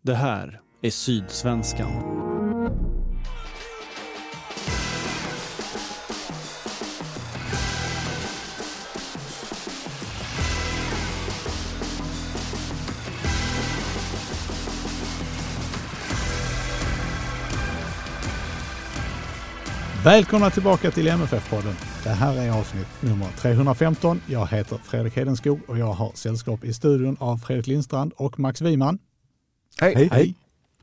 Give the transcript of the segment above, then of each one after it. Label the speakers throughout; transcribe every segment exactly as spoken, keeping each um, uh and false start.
Speaker 1: Det här är Sydsvenskan.
Speaker 2: Välkomna tillbaka till M F F-podden. Det här är avsnitt nummer trehundrafemton. Jag heter Fredrik Hedenskog och jag har sällskap i studion av Fredrik Lindstrand och Max Wiman.
Speaker 3: Hej. Hej.
Speaker 2: Hej.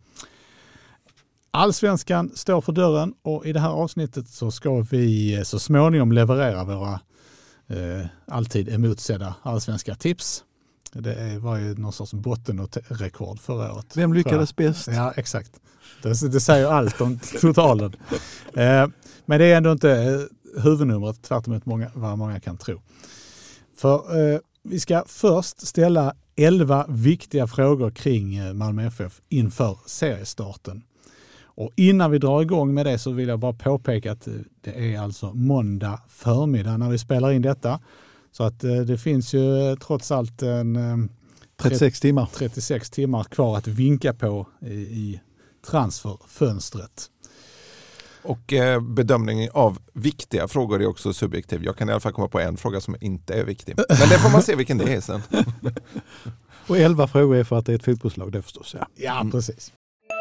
Speaker 2: Allsvenskan står för dörren och i det här avsnittet så ska vi så småningom leverera våra eh, alltid emotsedda allsvenska tips. Det var ju någon sorts botten och rekord förra året.
Speaker 3: Vem lyckades bäst?
Speaker 2: Ja, exakt. Det, det säger allt om totalen. Eh, men det är ändå inte huvudnumret, tvärtom många, vad många kan tro. För eh, vi ska först ställa elva viktiga frågor kring Malmö F F inför seriestarten. Och innan vi drar igång med det så vill jag bara påpeka att det är alltså måndag förmiddag när vi spelar in detta. Så att eh, det finns ju trots allt en eh,
Speaker 3: trettiosex timmar.
Speaker 2: trettiosex timmar kvar att vinka på i, i transferfönstret.
Speaker 4: Och eh, bedömning av viktiga frågor är också subjektiv. Jag kan i alla fall komma på en fråga som inte är viktig. Men det får man se vilken det är sen.
Speaker 3: Och elva frågor är för att det är ett fotbollslag, det förstås. Ja,
Speaker 2: ja precis.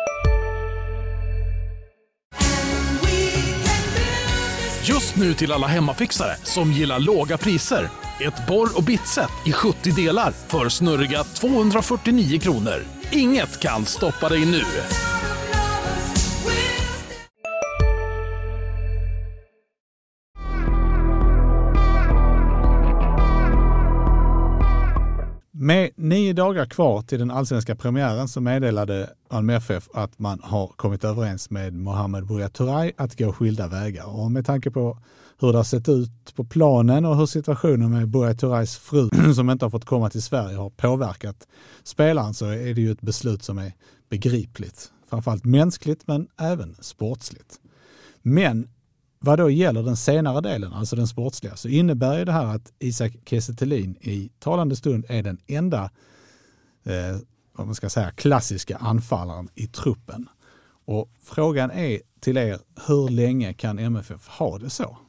Speaker 5: Just nu till alla hemmafixare som gillar låga priser. Ett borr- och bitset i sjuttio delar för snurriga tvåhundrafyrtionio kronor. Inget kan stoppa dig nu.
Speaker 2: Med nio dagar kvar till den allsvenska premiären så meddelade Malmö F F att man har kommit överens med Mohamed Buya Turay att gå skilda vägar. Och med tanke på hur det har sett ut på planen och hur situationen med Buya Turays fru som inte har fått komma till Sverige har påverkat spelaren så är det ju ett beslut som är begripligt. Framförallt mänskligt men även sportsligt. Men vad då gäller den senare delen, alltså den sportsliga, så innebär ju det här att Isak Kiese Thelin i talande stund är den enda eh, vad man ska säga, klassiska anfallaren i truppen. Och frågan är till er, hur länge kan M F F ha det så?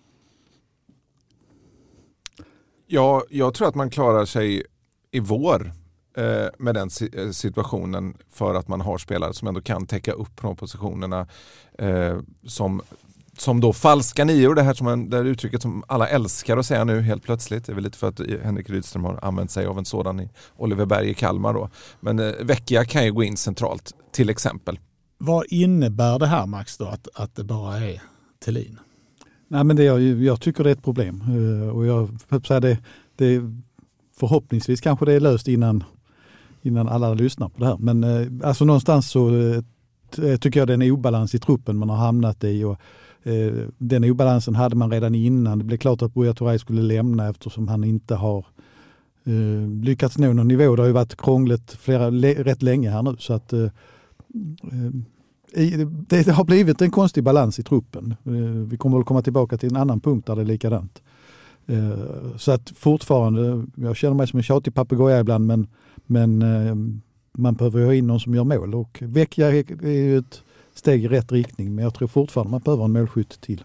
Speaker 4: Ja, jag tror att man klarar sig i vår eh, med den si- situationen för att man har spelare som ändå kan täcka upp de positionerna eh, som Som då falska nior, det här som en, det här uttrycket som alla älskar att säga nu helt plötsligt. Det är väl lite för att Henrik Rydström har använt sig av en sådan i Oliver Berg i Kalmar då. Men eh, Vecchia kan ju gå in centralt till exempel.
Speaker 2: Vad innebär det här, Max, då, att, att det bara är Thelin?
Speaker 3: Nej, men det är, jag tycker det är ett problem. Och jag säga det, det förhoppningsvis kanske det är löst innan, innan alla lyssnar på det här. Men alltså någonstans så tycker jag det är en obalans i truppen man har hamnat i och den obalansen hade man redan innan. Det blev klart att Buya Turay skulle lämna eftersom han inte har uh, lyckats nå någon nivå. Det har ju varit krångligt flera, le, rätt länge här nu. Så att, uh, uh, i, det, det har blivit en konstig balans i truppen. Uh, vi kommer väl komma tillbaka till en annan punkt där det är likadant. Uh, så att fortfarande, jag känner mig som en tjatig papegoja ibland men, men uh, man behöver ju ha in någon som gör mål. Och Vecchia är, är ju ett steg i rätt riktning, men jag tror fortfarande man behöver en målskytt till.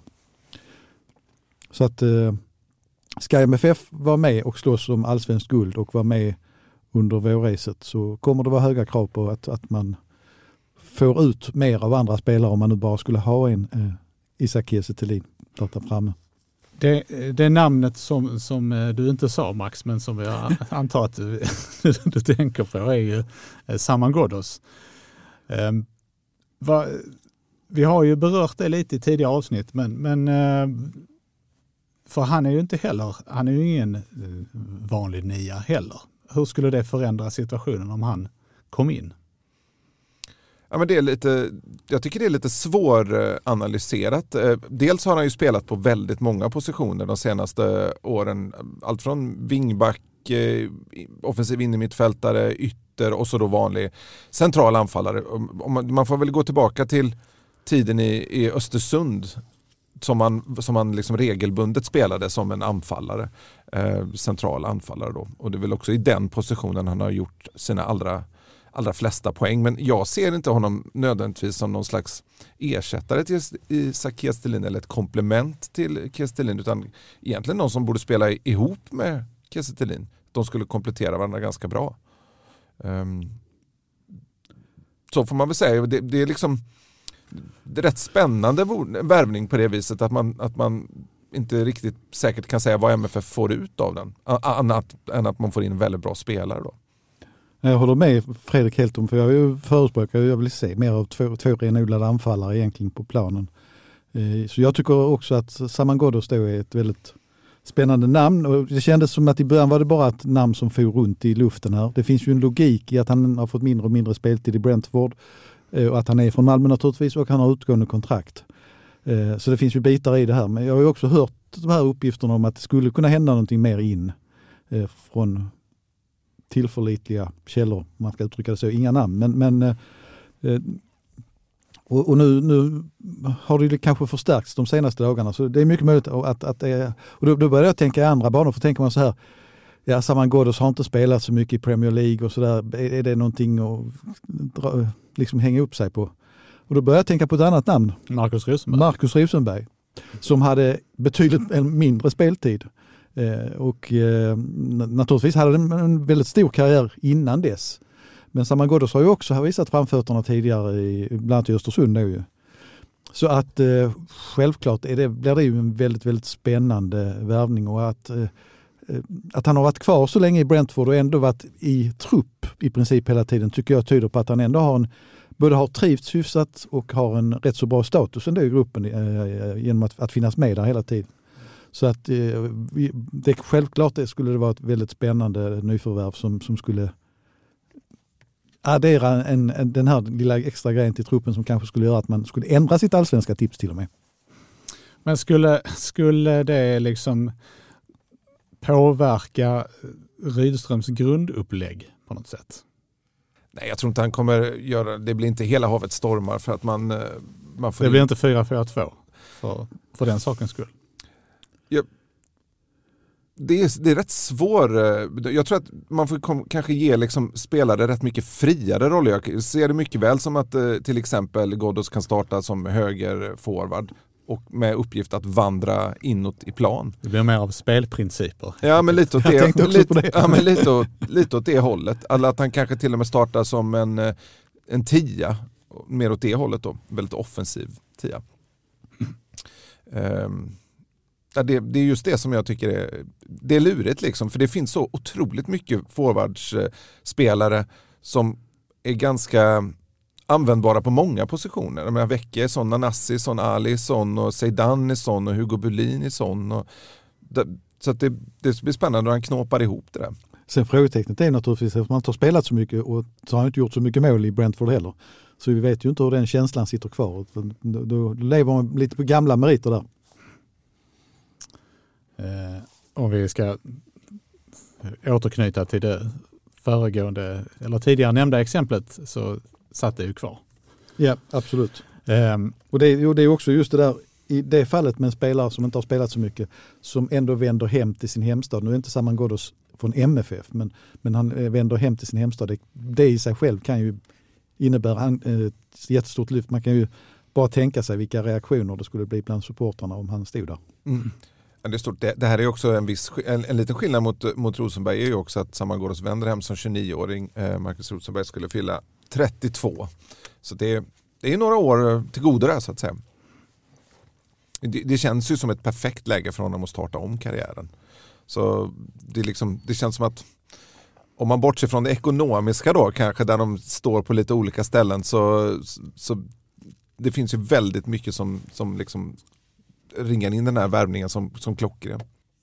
Speaker 3: Så att eh, ska M F F vara med och slåss om allsvensk guld och vara med under vårracet så kommer det vara höga krav på att, att man får ut mer av andra spelare om man nu bara skulle ha en eh, Isak Kiese Thelin där framme.
Speaker 2: Det, det namnet som, som du inte sa, Max, men som jag antar att du, du tänker på är ju Saman Ghoddos. Um, Va, vi har ju berört det lite i tidigare avsnitt men, men för han är ju inte heller, han är ju ingen vanlig nia heller. Hur skulle det förändra situationen om han kom in?
Speaker 4: Ja, men det är lite, jag tycker det är lite svåranalyserat. Dels har han ju spelat på väldigt många positioner de senaste åren. Allt från wingback, offensiv innermittfältare, ytter och så då vanlig central anfallare. Man får väl gå tillbaka till tiden i, i Östersund som man, som man liksom regelbundet spelade som en anfallare. Eh, central anfallare då. Och det är väl också i den positionen han har gjort sina allra allra flesta poäng. Men jag ser inte honom nödvändigtvis som någon slags ersättare till Isak Kiese eller ett komplement till Kiese, utan egentligen någon som borde spela ihop med Kiese. De skulle komplettera varandra ganska bra. Um, så får man väl säga. Det, det är liksom det är rätt spännande värvning på det viset att man, att man inte riktigt säkert kan säga vad M F F får ut av den. Annat än att man får in väldigt bra spelare då.
Speaker 3: Jag håller med Fredrik helt om, för jag är ju förespråkare, jag vill se mer av två, två renodlade anfallare egentligen på planen. Så jag tycker också att Saman Ghoddos då är ett väldigt spännande namn, och det kändes som att i början var det bara ett namn som for runt i luften här. Det finns ju en logik i att han har fått mindre och mindre speltid i Brentford, och att han är från Malmö naturligtvis, och han har utgående kontrakt. Så det finns ju bitar i det här, men jag har ju också hört de här uppgifterna om att det skulle kunna hända någonting mer in från tillförlitliga källor, man ska uttrycka det så, inga namn, men, men och, och nu, nu har det kanske förstärkts de senaste dagarna, så det är mycket möjligt att, att det är, och då, då börjar jag tänka i andra banor, för tänker man så här, ja, Saman Ghoddos har inte spelat så mycket i Premier League och sådär, är, är det någonting att dra, liksom hänga upp sig på? Och då börjar jag tänka på ett annat namn.
Speaker 2: Marcus Rosenberg.
Speaker 3: Marcus Rosenberg, som hade betydligt mindre speltid. Eh, och eh, naturligtvis hade en, en väldigt stor karriär innan dess. Men Saman Ghoddos har ju också visat framfötterna tidigare, i, bland annat i Östersund nu. Så att eh, självklart är det, blir det ju en väldigt, väldigt spännande värvning, och att, eh, att han har varit kvar så länge i Brentford och ändå varit i trupp i princip hela tiden, tycker jag tyder på att han ändå har en både har trivts hyfsat och har en rätt så bra status ändå i gruppen eh, genom att, att finnas med där hela tiden. Så att eh, det, självklart det skulle det vara ett väldigt spännande nyförvärv som, som skulle addera en, en, den här lilla extra grejen till truppen som kanske skulle göra att man skulle ändra sitt allsvenska tips till och med.
Speaker 2: Men skulle, skulle det liksom påverka Rydströms grundupplägg på något sätt?
Speaker 4: Nej, jag tror inte han kommer göra, det blir inte hela havet stormar för att man, man får...
Speaker 2: Det blir inte fyra fyra två för, för den sakens skull.
Speaker 4: Ja, det, är, det är rätt svår. Jag tror att man får kom, kanske ge liksom spelare rätt mycket friare roller. Jag ser det mycket väl som att till exempel Ghoddos kan starta som höger forward och med uppgift att vandra inåt i plan.
Speaker 2: Det blir mer av spelprinciper.
Speaker 4: Ja, men lite åt det,
Speaker 3: jag tänkte också
Speaker 4: lite,
Speaker 3: på det.
Speaker 4: Ja, men lite, åt, lite åt det hållet. Eller att han kanske till och med startar som en, en tia. Mer åt det hållet då. Väldigt offensiv tia. Um, ja, det, det är just det som jag tycker är, det är lurigt liksom. För det finns så otroligt mycket forwardsspelare som är ganska användbara på många positioner. Jag menar, Vecke är sån, Nanasi är sån, Ali är sån, och Seidan är sån, och Hugo Bulin är sån. Och det, så att det, det blir spännande när han knåpar ihop det där.
Speaker 3: Sen frågetecknet är naturligtvis att man inte har spelat så mycket, och så har han inte gjort så mycket mål i Brentford heller. Så vi vet ju inte hur den känslan sitter kvar. Då, då lever man lite på gamla meriter där.
Speaker 2: Eh, om vi ska återknyta till det föregående eller tidigare nämnda exemplet, så satt det ju kvar.
Speaker 3: Ja, absolut.
Speaker 2: Um,
Speaker 3: och det, och det är också just det där, i det fallet med en spelare som inte har spelat så mycket, som ändå vänder hem till sin hemstad. Nu är inte Saman Ghoddos från M F F, men, men han vänder hem till sin hemstad. Det, det i sig själv kan ju innebära ett jättestort lyft. Man kan ju bara tänka sig vilka reaktioner det skulle bli bland supporterna om han stod där.
Speaker 4: Mm. Det, är stort. Det, det här är också en, viss, en, en liten skillnad mot, mot Rosenberg är ju också att Saman Ghoddos vänder hem som tjugonioåring. Eh, Marcus Rosenberg skulle fylla trettiotvå. Så det, det är några år till godo där, så att säga. Det, det känns ju som ett perfekt läge för honom att starta om karriären. Så det, är liksom, det känns som att om man bortser från det ekonomiska då kanske, där de står på lite olika ställen, så, så det finns ju väldigt mycket som, som liksom ringar in den här värvningen som, som klockren.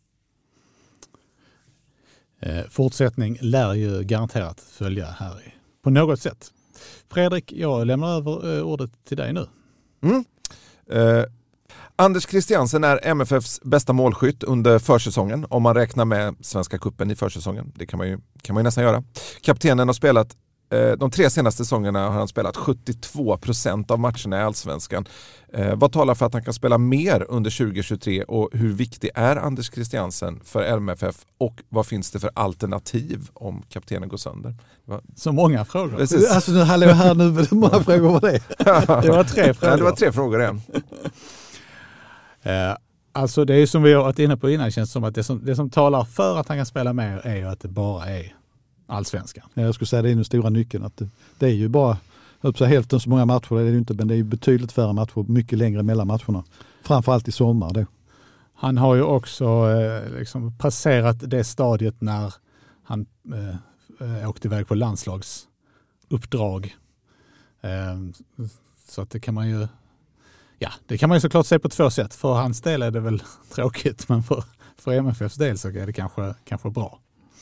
Speaker 2: Eh, fortsättning lär ju garanterat följa här i, på något sätt. Fredrik, jag lämnar över eh, ordet till dig nu.
Speaker 4: Mm. Eh, Anders Christiansen är M F F:s bästa målskytt under försäsongen, om man räknar med Svenska cupen i försäsongen. Det kan man ju, kan man ju nästan göra. Kaptenen har spelat De tre senaste säsongerna har han spelat sjuttiotvå procent av matcherna i Allsvenskan. Eh, vad talar för att han kan spela mer under tjugo tjugotre och hur viktig är Anders Christiansen för M F F och vad finns det för alternativ om kaptenen går sönder? Va?
Speaker 2: Så många frågor.
Speaker 4: Precis.
Speaker 3: Alltså nu hallå här nu, hur många frågor var det?
Speaker 2: Det var tre frågor.
Speaker 4: Ja, det var tre frågor igen.
Speaker 2: Eh, alltså det är ju som vi har varit inne på innan, känns som att det som, det som talar för att han kan spela mer är ju att det bara är Allsvenskan.
Speaker 3: Jag skulle säga det är den stora nyckeln. Att det, det är ju bara upp så hälften så många matcher, det är det inte, men det är ju betydligt färre matcher, mycket längre mellan matcherna. Framförallt i sommar då.
Speaker 2: Han har ju också eh, liksom passerat det stadiet när han eh, åkte iväg på landslagsuppdrag. Eh, så att det kan man ju ja, det kan man ju såklart se på två sätt. För hans del är det väl tråkigt, men för, för M F F:s del så är det kanske, kanske bra.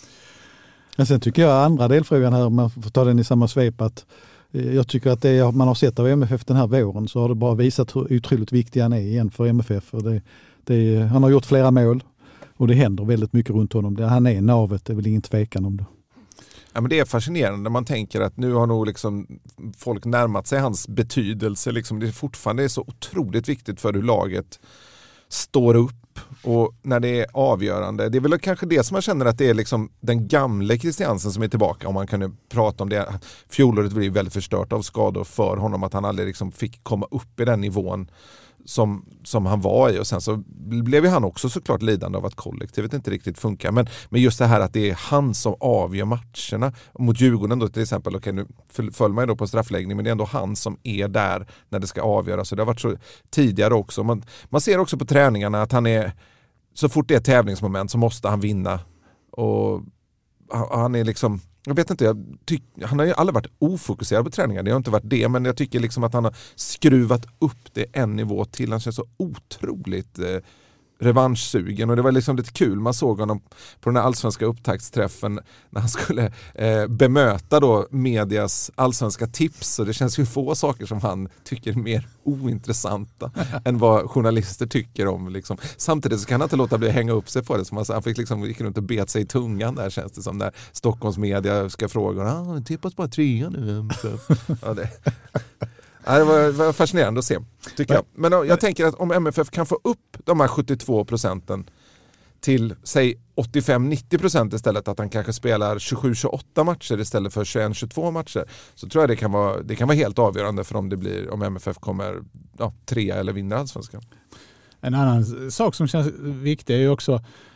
Speaker 3: Men sen tycker jag andra delfrågan här, om man får ta den i samma svep, att jag tycker att det man har sett av M F F den här våren så har det bara visat hur otroligt viktig han är igen för M F F. Och det, det, han har gjort flera mål och det händer väldigt mycket runt honom. Det, han är navet, det är väl ingen tvekan om det.
Speaker 4: Ja, men det är fascinerande. Man tänker att nu har nog liksom folk närmat sig hans betydelse. Liksom det är fortfarande så otroligt viktigt för hur laget står upp. Och när det är avgörande, det är väl kanske det som man känner att det är liksom den gamle Christiansen som är tillbaka, om man kan prata om det. Fjolåret blev väldigt förstört av skador för honom, att han aldrig liksom fick komma upp i den nivån som, som han var i, och sen så blev ju han också såklart lidande av att kollektivet inte riktigt funkar, men, men just det här att det är han som avgör matcherna mot Djurgården då till exempel. Okej, nu föll man ju då på straffläggning, men det är ändå han som är där när det ska avgöras, så det har varit så tidigare också. Man, man ser också på träningarna att han är, så fort det är tävlingsmoment så måste han vinna, och han är liksom, jag vet inte, jag tyck, han har ju aldrig varit ofokuserad på träningar, det har inte varit det, men jag tycker liksom att han har skruvat upp det en nivå till. Han känns så otroligt eh, revanschsugen, och det var liksom lite kul. Man såg honom på den här allsvenska upptaktsträffen när han skulle eh, bemöta då medias allsvenska tips, och det känns ju få saker som han tycker är mer ointressanta än vad journalister tycker om. Liksom. Samtidigt så kan han inte låta bli att hänga upp sig på det, som han, han fick liksom, gick runt och bet sig i tungan där, känns det som, när Stockholms media ska fråga, ah, tippas bara trea nu. Ja, det. Ja, det var, var fascinerande att se, tycker jag. Men jag tänker att om M F F kan få upp de här sjuttiotvå procenten till, säg åttiofem nittio procent istället, att han kanske spelar tjugosju tjugoåtta matcher istället för tjugoett tjugotvå matcher, så tror jag det kan vara, det kan vara helt avgörande för om det blir, om M F F kommer ja, trea eller vinner Allsvenskan.
Speaker 2: En annan sak som känns viktig är ju också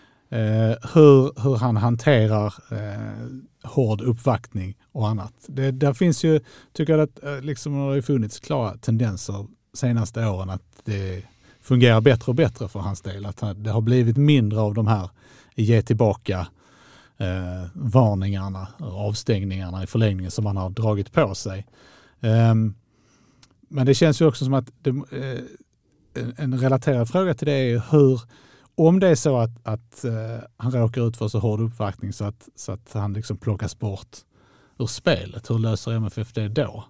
Speaker 2: eh, hur, hur han hanterar eh, hård uppvaktning och annat. Det, där finns ju, tycker jag att liksom, det har funnits klara tendenser senaste åren att det fungerar bättre och bättre för hans del. Att det har blivit mindre av de här ge tillbaka eh, varningarna, avstängningarna i förlängningen som man har dragit på sig. Um, men det känns ju också som att det, eh, en, en relaterad fråga till det är hur, om det är så att, att uh, han råkar ut för så hård uppvaktning så att, så att han liksom plockas bort ur spelet, hur löser M F F det då?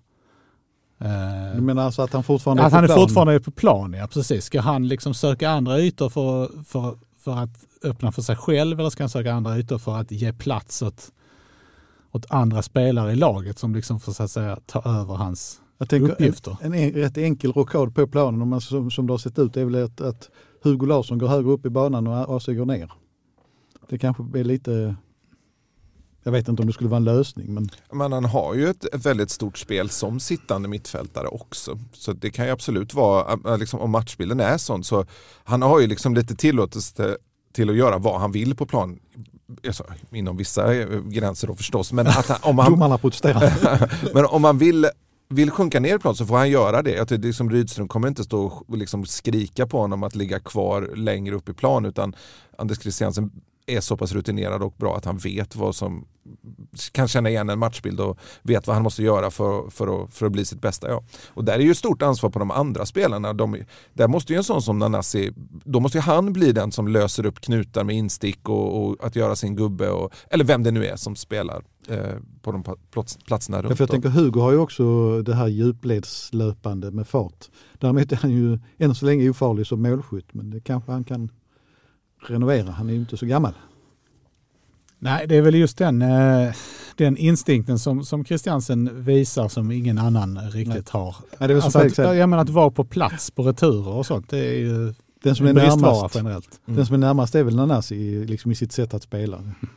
Speaker 2: Uh,
Speaker 3: du menar alltså att han fortfarande är
Speaker 2: att
Speaker 3: på
Speaker 2: han är
Speaker 3: plan?
Speaker 2: fortfarande är på plan, ja precis. Ska han liksom söka andra ytor för, för, för att öppna för sig själv, eller ska han söka andra ytor för att ge plats åt, åt andra spelare i laget som liksom får så att säga ta över hans
Speaker 3: Jag tänker,
Speaker 2: uppgifter?
Speaker 3: En, en rätt enkel rockad på planen, om man, som, som det har sett ut, är väl att, att Hugo Larsson går högre upp i banan och A C går ner. Det kanske blir lite, jag vet inte om det skulle vara en lösning. Men,
Speaker 4: men han har ju ett, ett väldigt stort spel som sittande mittfältare också. Så det kan ju absolut vara, liksom, om matchbilden är sån, så han har ju liksom lite tillåtelse till att göra vad han vill på plan. Alltså, inom vissa gränser då förstås. Men att han, om han,
Speaker 3: domarna protesterar.
Speaker 4: Men om han vill vill sjunka ner i plan så får han göra det. Jag tycker liksom Rydström kommer inte stå och liksom skrika på honom att ligga kvar längre upp i plan, utan Anders Christiansen är så pass rutinerad och bra att han vet vad som, kan känna igen en matchbild och vet vad han måste göra för, för, att, för att bli sitt bästa. Ja. Och där är ju stort ansvar på de andra spelarna. De, där måste ju en sån som Nanasi, då måste ju han bli den som löser upp knutar med instick och, och att göra sin gubbe, och, eller vem det nu är som spelar eh, på de plats, platserna runt.
Speaker 3: Ja, för jag tänker Hugo har ju också det här djupledslöpande med fart. Däremot är han ju än så länge ofarlig som målskytt, men det kanske han kan renovera. Han är ju inte så gammal.
Speaker 2: Nej, det är väl just den, den instinkten som, som Christiansen visar som ingen annan riktigt har.
Speaker 3: Ja, det är
Speaker 2: alltså att, jag menar att vara på plats på returer och sånt, det är ju
Speaker 3: den som är närmast,
Speaker 2: generellt.
Speaker 3: Mm. Den som är närmast är väl Nanasi i, liksom i sitt sätt att spela.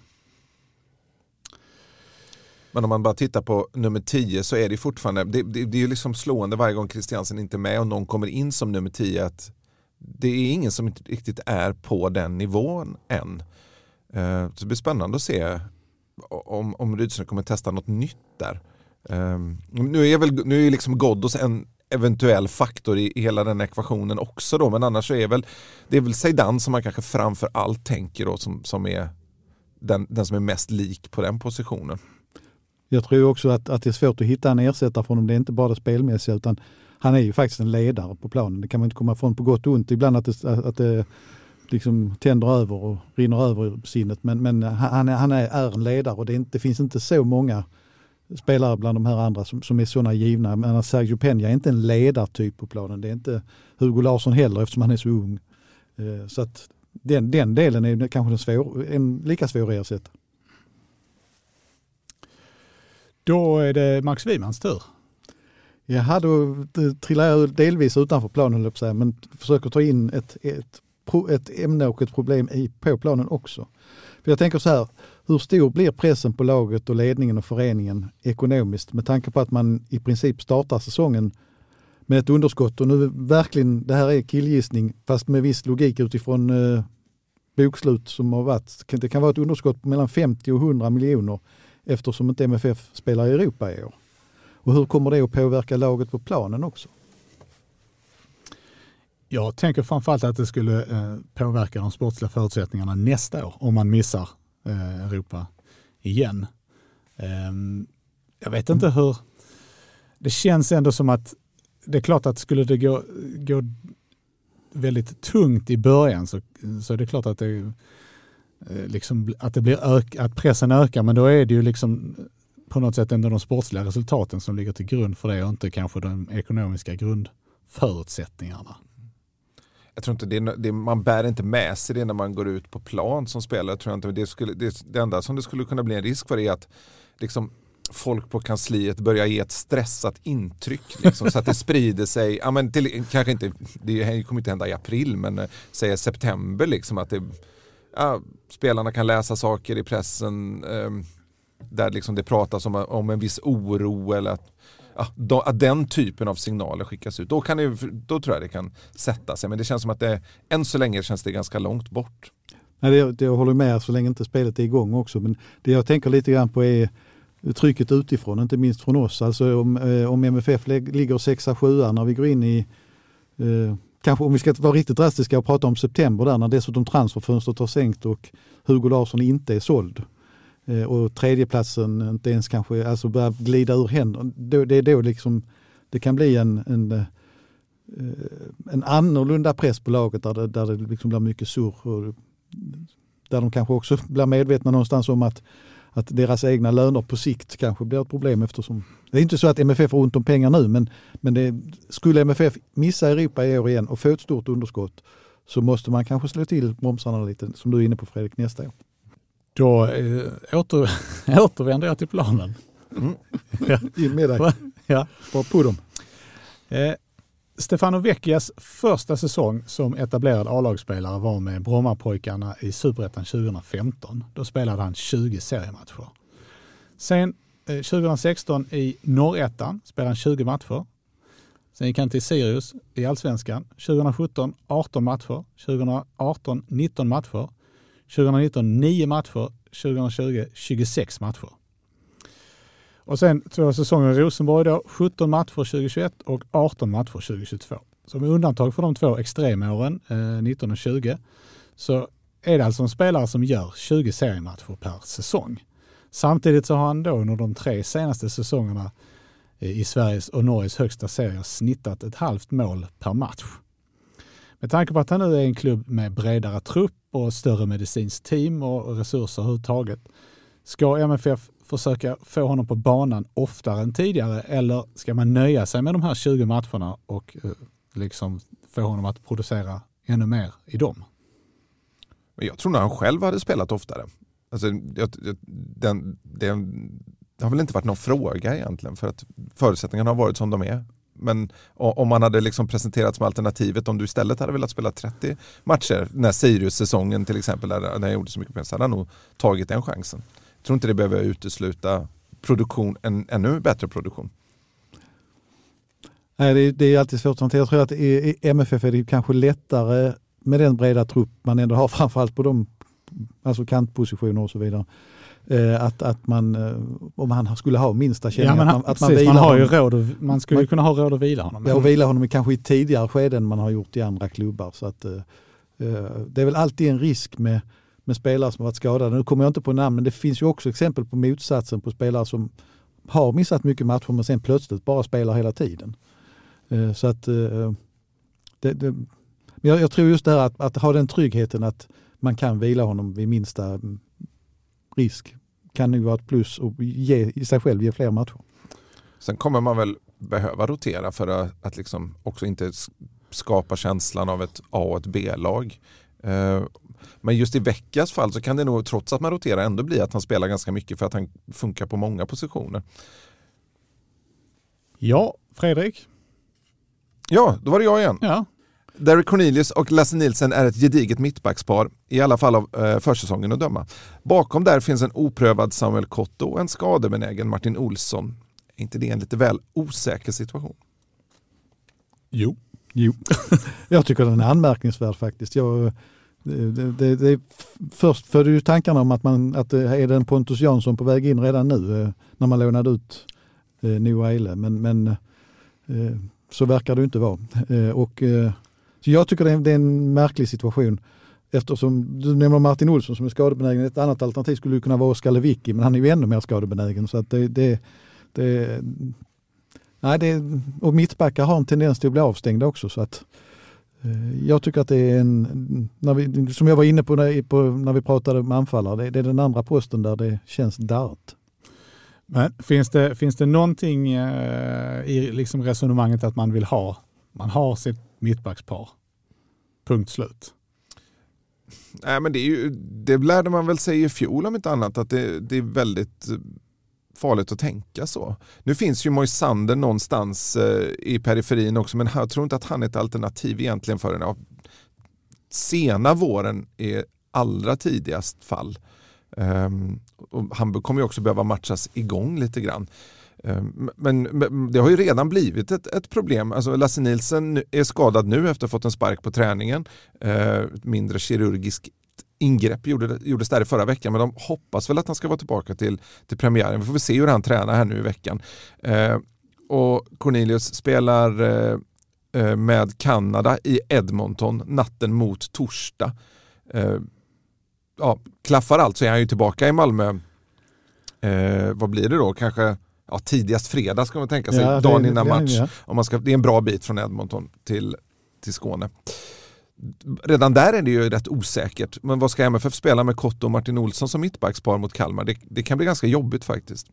Speaker 4: Men om man bara tittar på nummer tio så är det fortfarande, det, det, det är ju liksom slående varje gång Christiansen inte är med och någon kommer in som nummer tio att det är ingen som inte riktigt är på den nivån än. Uh, så det blir spännande att se om, om Rydström kommer testa något nytt där. Um, nu är väl nu är liksom Ghoddos en eventuell faktor i, i hela den ekvationen också då, men annars så är väl det är väl Zeidan som man kanske framför allt tänker då som, som är den, den som är mest lik på den positionen.
Speaker 3: Jag tror också att, att det är svårt att hitta en ersättare för honom. Det är inte bara det spelmässiga utan han är ju faktiskt en ledare på planen. Det kan man inte komma ifrån på gott och ont. Ibland att det, att det liksom tänder över och rinner över sinnet. Men, men han, är, han är en ledare och det, är inte, det finns inte så många spelare bland de här andra som, som är sådana givna. Men Sergio Peña är inte en ledartyp på planen. Det är inte Hugo Larsson heller eftersom han är så ung. Så att den, den delen är kanske en, svår, en lika svår att ersätta.
Speaker 2: Då är det Max Wimans tur.
Speaker 3: Jaha, då trillar jag delvis utanför planen, men försöker ta in ett, ett, ett ämne och ett problem i, på planen också. För jag tänker så här, hur stor blir pressen på laget och ledningen och föreningen ekonomiskt med tanke på att man i princip startar säsongen med ett underskott och nu verkligen, det här är killgissning fast med viss logik utifrån eh, bokslut som har varit. Det kan vara ett underskott på mellan femtio och hundra miljoner eftersom inte M F F spelar i Europa i år. Och hur kommer det att påverka laget på planen också?
Speaker 2: Jag tänker framförallt att det skulle eh, påverka de sportsliga förutsättningarna nästa år om man missar eh, Europa igen. Eh, jag vet inte hur... Det känns ändå som att det är klart att skulle det gå, gå väldigt tungt i början så, så är det klart att det, eh, liksom, att, det blir ök, att pressen ökar, men då är det ju liksom på något sätt ändå de sportsliga resultaten som ligger till grund för det och inte kanske de ekonomiska grundförutsättningarna.
Speaker 4: Jag tror inte det, det man bär inte med sig det när man går ut på plan som spelare. Jag tror inte det skulle det, det enda som det skulle kunna bli en risk för är att liksom folk på kansliet börjar ge ett stressat intryck liksom, så att det sprider sig. Ja, men till, kanske inte det kommer inte hända i april, men eh, säg september liksom att det, ja, spelarna kan läsa saker i pressen eh, där liksom det pratas om, om en viss oro eller att, ja, då, att den typen av signaler skickas ut. Då, kan det, då tror jag det kan sätta sig. Men det känns som att det, än så länge känns det ganska långt bort.
Speaker 3: Nej, det, det jag håller med så länge inte spelet är igång också. Men det jag tänker lite grann på är trycket utifrån, inte minst från oss. Alltså om, eh, om M F F ligger sexa, sjua när vi går in i eh, kanske om vi ska vara riktigt drastiska och prata om september där när dessutom transferfönstret har sänkt och Hugo Larsson inte är såld. Och tredjeplatsen inte ens kanske alltså börjar glida ur händerna. Det är då liksom det kan bli en, en, en annorlunda press på laget där det, där det liksom blir mycket surr och där de kanske också blir medvetna någonstans om att, att deras egna löner på sikt kanske blir ett problem eftersom det är inte så att M F F har ont om pengar nu men, men det, skulle M F F missa Europa i år igen och få ett stort underskott så måste man kanske slå till bromsarna lite som du är inne på Fredrik nästa år.
Speaker 2: Då eh, åter, återvänder jag till planen.
Speaker 3: Mm. Ja. In med dig.
Speaker 2: Ja.
Speaker 3: Bara på dem.
Speaker 2: Eh, Stefano Vecchias första säsong som etablerad A-lagsspelare var med Brommapojkarna i Superettan tjugo femton. Då spelade han tjugo seriematcher. Sen eh, tjugo sexton i Norrettan spelade han tjugo matcher. Sen gick han till Sirius i Allsvenskan. tjugo sjutton arton matcher. tjugo arton nitton matcher. tjugo nitton nio matcher, tjugo tjugo tjugosex matcher. Och sen två säsonger i Rosenborg då, sjutton matcher tjugo tjugoett och arton matcher tjugo tjugotvå. Så med undantag för de två extremåren, eh, nitton och tjugo, så är det alltså en spelare som gör tjugo seriematcher per säsong. Samtidigt så har han då under de tre senaste säsongerna eh, i Sveriges och Norges högsta serier snittat ett halvt mål per match. Med tanke på att han nu är en klubb med bredare trupp och större medicinskt team och resurser överhuvudtaget, ska M F F försöka få honom på banan oftare än tidigare eller ska man nöja sig med de här tjugo matcherna och eh, liksom få honom att producera ännu mer i dem?
Speaker 4: Jag tror att han själv hade spelat oftare. Alltså, jag, den, den, det har väl inte varit någon fråga egentligen för att förutsättningarna har varit som de är. Men om man hade liksom presenterat som alternativet, om du istället hade velat spela trettio matcher när Sirius-säsongen till exempel, där, när jag gjorde så mycket pengar, så hade jag nog tagit den chansen. Jag tror inte det behöver utesluta produktion, en ännu bättre produktion.
Speaker 3: Nej, det är, det är alltid svårt att hantera. Jag tror att i, i M F F är det kanske lättare med den breda trupp man ändå har, framförallt på de alltså kantpositioner och så vidare. Eh, att, att man, eh, om han skulle ha minsta känning,
Speaker 2: ja,
Speaker 3: att
Speaker 2: han,
Speaker 3: man, att man,
Speaker 2: precis, man har ju
Speaker 3: honom.
Speaker 2: råd att, man skulle ju kunna ha råd att vila honom.
Speaker 3: Ja, och vila honom kanske i tidigare skeden man har gjort i andra klubbar. Så att, eh, det är väl alltid en risk med, med spelare som har varit skadade. Nu kommer jag inte på namn, men det finns ju också exempel på motsatsen på spelare som har missat mycket matcher men sen plötsligt bara spelar hela tiden. Eh, så att eh, det, det, men jag, jag tror just det här att, att ha den tryggheten att man kan vila honom vid minsta risk kan nu vara ett plus och ge, i sig själv ge fler matcher.
Speaker 4: Sen kommer man väl behöva rotera för att, att liksom också inte skapa känslan av ett A- och ett B-lag. Eh, men just i Veckas fall så kan det nog, trots att man roterar, ändå bli att han spelar ganska mycket för att han funkar på många positioner.
Speaker 2: Ja, Fredrik.
Speaker 4: Ja, då var det jag igen.
Speaker 2: Ja.
Speaker 4: Derek Cornelius och Lasse Nilsson är ett gediget mittbackspar, i alla fall av eh, försäsongen att döma. Bakom där finns en oprövad Samuel Kotto och en skadebenägen Martin Olsson. Är inte det en lite väl osäker situation?
Speaker 2: Jo.
Speaker 3: Jo. Jag tycker den är anmärkningsvärd faktiskt. Jag, det, det, det, först förde ju tankarna om att, man, att är det en Pontus Jansson på väg in redan nu när man lånade ut eh, Noah Eile. Men, men eh, så verkar det inte vara. Eh, och, eh, så jag tycker det är, det är en märklig situation. Eftersom du nämner Martin Olsson som är skadebenägen. Ett annat alternativ skulle kunna vara Oskar Lewicki, men han är ju ännu mer skadebenägen. Så att det, det, det, nej, det, och mittbackar har en tendens till att bli avstängda också. Så att, eh, jag tycker att det är en, när vi, som jag var inne på när, på, när vi pratade om anfallare, det, det är den andra posten där det känns darrt.
Speaker 2: Men finns det, finns det någonting eh, i liksom resonemanget att man vill ha, man har sitt mittbackspar? Punkt slut.
Speaker 4: Nej, men det, är ju, det lärde man väl sig i fjol om inte annat, att det, det är väldigt farligt att tänka så. Nu finns ju Moisander någonstans eh, i periferin också, men jag tror inte att han är ett alternativ egentligen för den. Ja, sena våren är allra tidigast fall. Um, och han kommer ju också behöva matchas igång lite grann. Um, men, men det har ju redan blivit ett, ett problem. Alltså Lasse Nilsson är skadad nu efter att ha fått en spark på träningen. Uh, mindre kirurgisk ingrepp gjorde, gjordes där i förra veckan, men de hoppas väl att han ska vara tillbaka till, till premiären. Vi får se hur han tränar här nu i veckan. Uh, och Cornelius spelar uh, uh, med Kanada i Edmonton natten mot torsdag. Uh, Ja, klaffar allt så är han ju tillbaka i Malmö. Eh, vad blir det då? Kanske ja, tidigast fredag ska man tänka sig.
Speaker 3: Ja,
Speaker 4: dagen
Speaker 3: det,
Speaker 4: innan
Speaker 3: det,
Speaker 4: match.
Speaker 3: ja.
Speaker 4: Om man ska, det är en bra bit från Edmonton till, till Skåne. Redan där är det ju rätt osäkert. Men vad ska M F F spela med Kotto och Martin Olsson som mittbackspar mot Kalmar? Det, det kan bli ganska jobbigt faktiskt.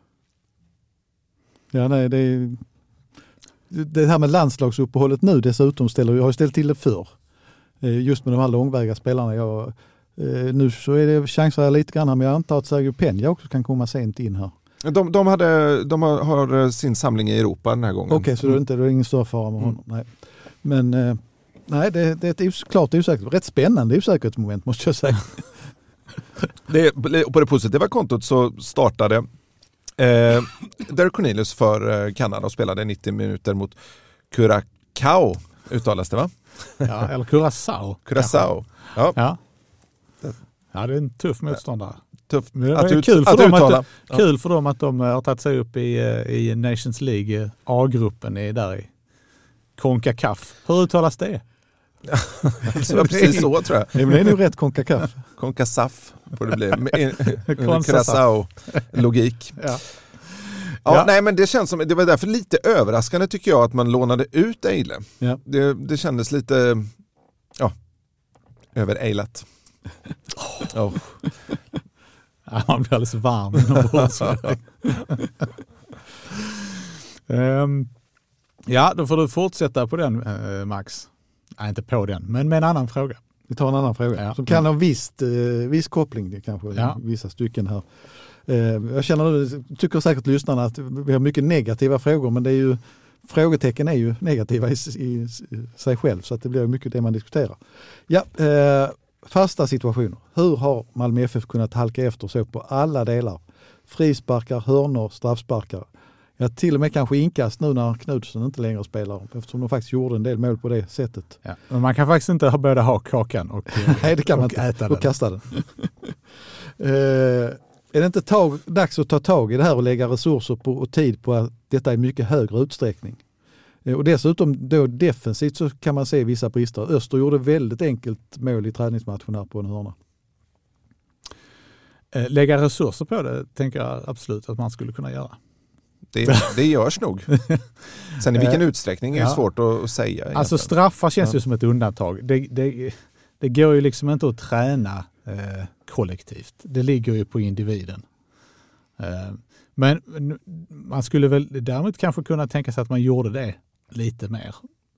Speaker 3: Ja, nej, det är, det här med landslagsuppehållet nu dessutom ställer, jag har ställt till det förr. Just med de här långväga spelarna. Jag Uh, nu så är det chanser lite grann här, men jag antar att Sergio Peña också kan komma sent in här.
Speaker 4: De, de, hade, de har, har sin samling i Europa den här gången.
Speaker 3: Okej, okay, så det är, inte, det är ingen större fara med honom. Mm. Nej. Men uh, nej, det, det är ett os- klart osäkert. Rätt spännande osäkerhetsmoment måste jag säga.
Speaker 4: det, på det positiva kontot så startade eh, Derek Cornelius för eh, Kanada och spelade nittio minuter mot Curacao, uttalas det va?
Speaker 2: Ja, eller Curaçao.
Speaker 4: Curaçao, ja.
Speaker 2: ja. Ja, det är en tuff motståndare.
Speaker 4: Tuff.
Speaker 2: Det
Speaker 4: att
Speaker 2: är
Speaker 4: ut,
Speaker 2: kul, för
Speaker 4: att
Speaker 2: dem
Speaker 4: uttala.
Speaker 2: att, ja. kul för dem att de har tagit sig upp i, i Nations League. A-gruppen är där i CONCACAF. Hur uttalas det?
Speaker 4: det var precis så tror jag.
Speaker 3: Det är nog rätt CONCACAF.
Speaker 4: CONCACAF får det bli. Curaçao-logik.
Speaker 2: Ja.
Speaker 4: Ja,
Speaker 2: ja.
Speaker 4: Nej, men det känns som, det var därför lite överraskande tycker jag att man lånade ut Eile.
Speaker 3: Ja.
Speaker 4: Det, det kändes lite ja, över Eilet. Oh. Oh.
Speaker 2: Ja, man blir alldeles varm inombords. um, ja, då får du fortsätta på den, uh, Max. Nej, inte på den, men med en annan fråga.
Speaker 3: Vi tar en annan fråga
Speaker 2: Ja.
Speaker 3: som kan ha visst, eh, viss koppling det kanske
Speaker 2: Ja.
Speaker 3: i vissa stycken här. Eh, jag känner, tycker säkert lyssnarna att vi har mycket negativa frågor, men det är ju, frågetecken är ju negativa i, i, i sig själv, så att det blir mycket det man diskuterar. Ja, eh, fasta situationer. Hur har Malmö F F kunnat halka efter så på alla delar? Frisparkar, hörnor, straffsparkar. Ja, till och med kanske inkast nu när Knudsen inte längre spelar, eftersom de faktiskt gjorde en del mål på det sättet.
Speaker 2: Ja. Men man kan faktiskt inte både ha kakan och,
Speaker 3: Nej, det kan man
Speaker 2: och
Speaker 3: inte.
Speaker 2: äta
Speaker 3: Och
Speaker 2: den.
Speaker 3: kasta den. eh, är det inte tag, dags att ta tag i det här och lägga resurser på, och tid på att detta i mycket högre utsträckning? Eh, och dessutom då defensivt så kan man se vissa brister. Öster gjorde väldigt enkelt mål i träningsmatchen här på en hörna.
Speaker 2: Eh, Lägga resurser på det tänker jag absolut att man skulle kunna göra.
Speaker 4: Det, det görs nog. Sen i vilken utsträckning är det
Speaker 2: Ja.
Speaker 4: svårt att, att säga.
Speaker 2: Alltså
Speaker 4: egentligen.
Speaker 2: straffar känns
Speaker 4: Ja.
Speaker 2: ju som ett undantag. Det, det, det går ju liksom inte att träna eh, kollektivt. Det ligger ju på individen. Eh, men man skulle väl däremot kanske kunna tänka sig att man gjorde det lite mer.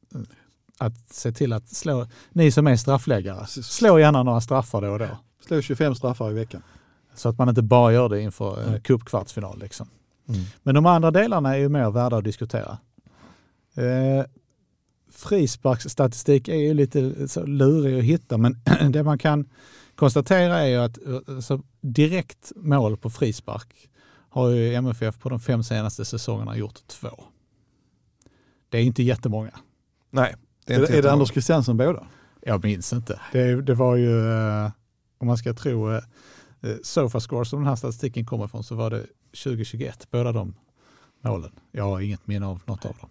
Speaker 2: Att se till att slå, ni som är straffläggare, slå gärna några straffar då och då.
Speaker 3: Slå tjugofem straffar i veckan.
Speaker 2: Så att man inte bara gör det inför
Speaker 3: Nej.
Speaker 2: eh, cupkvartsfinal liksom.
Speaker 4: Mm.
Speaker 2: Men de andra delarna är ju mer värda att diskutera. Eh, frisparksstatistik är ju lite så lurig att hitta, men det man kan konstatera är ju att alltså, direkt mål på frispark har ju M F F på de fem senaste säsongerna gjort två. Det är inte jättemånga.
Speaker 4: Nej. Det är,
Speaker 3: Är,
Speaker 4: inte
Speaker 3: är det Anders Christiansen båda?
Speaker 2: Jag minns inte. Det, det var ju, eh, om man ska tro eh, Sofascore som den här statistiken kommer ifrån, så var det tjugo tjugoett, båda de målen. Jag har inget minne av något av dem.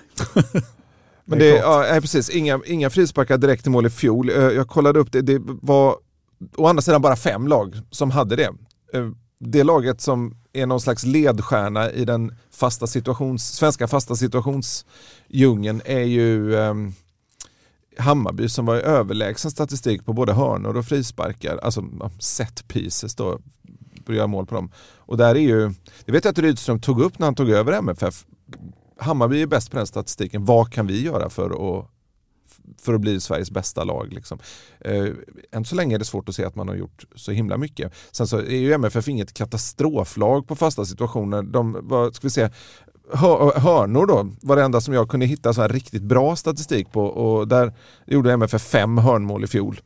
Speaker 4: Men det, ja, nej, precis. Inga, inga frisparkar direkt i mål i fjol. Eh, Jag kollade upp det. Det var å andra sidan bara fem lag som hade det. Eh, Det laget som är någon slags ledstjärna i den fasta situations, svenska fasta situationsdjungeln är ju eh, Hammarby, som var i överlägsen statistik på både hörnor och frisparkar. Alltså set pieces då. Börjar mål på dem. Och där är ju, det vet jag att Rydström tog upp när han tog över M F F. Hammarby är bäst på den statistiken. Vad kan vi göra för att, för att bli Sveriges bästa lag? Liksom? Eh, än så länge är det svårt att se att man har gjort så himla mycket. Sen så är ju M F F inget katastroflag på fasta situationer. De, vad ska vi se, hör, hörnor då var det enda som jag kunde hitta så här riktigt bra statistik på. Och där gjorde M F F fem hörnmål i fjol.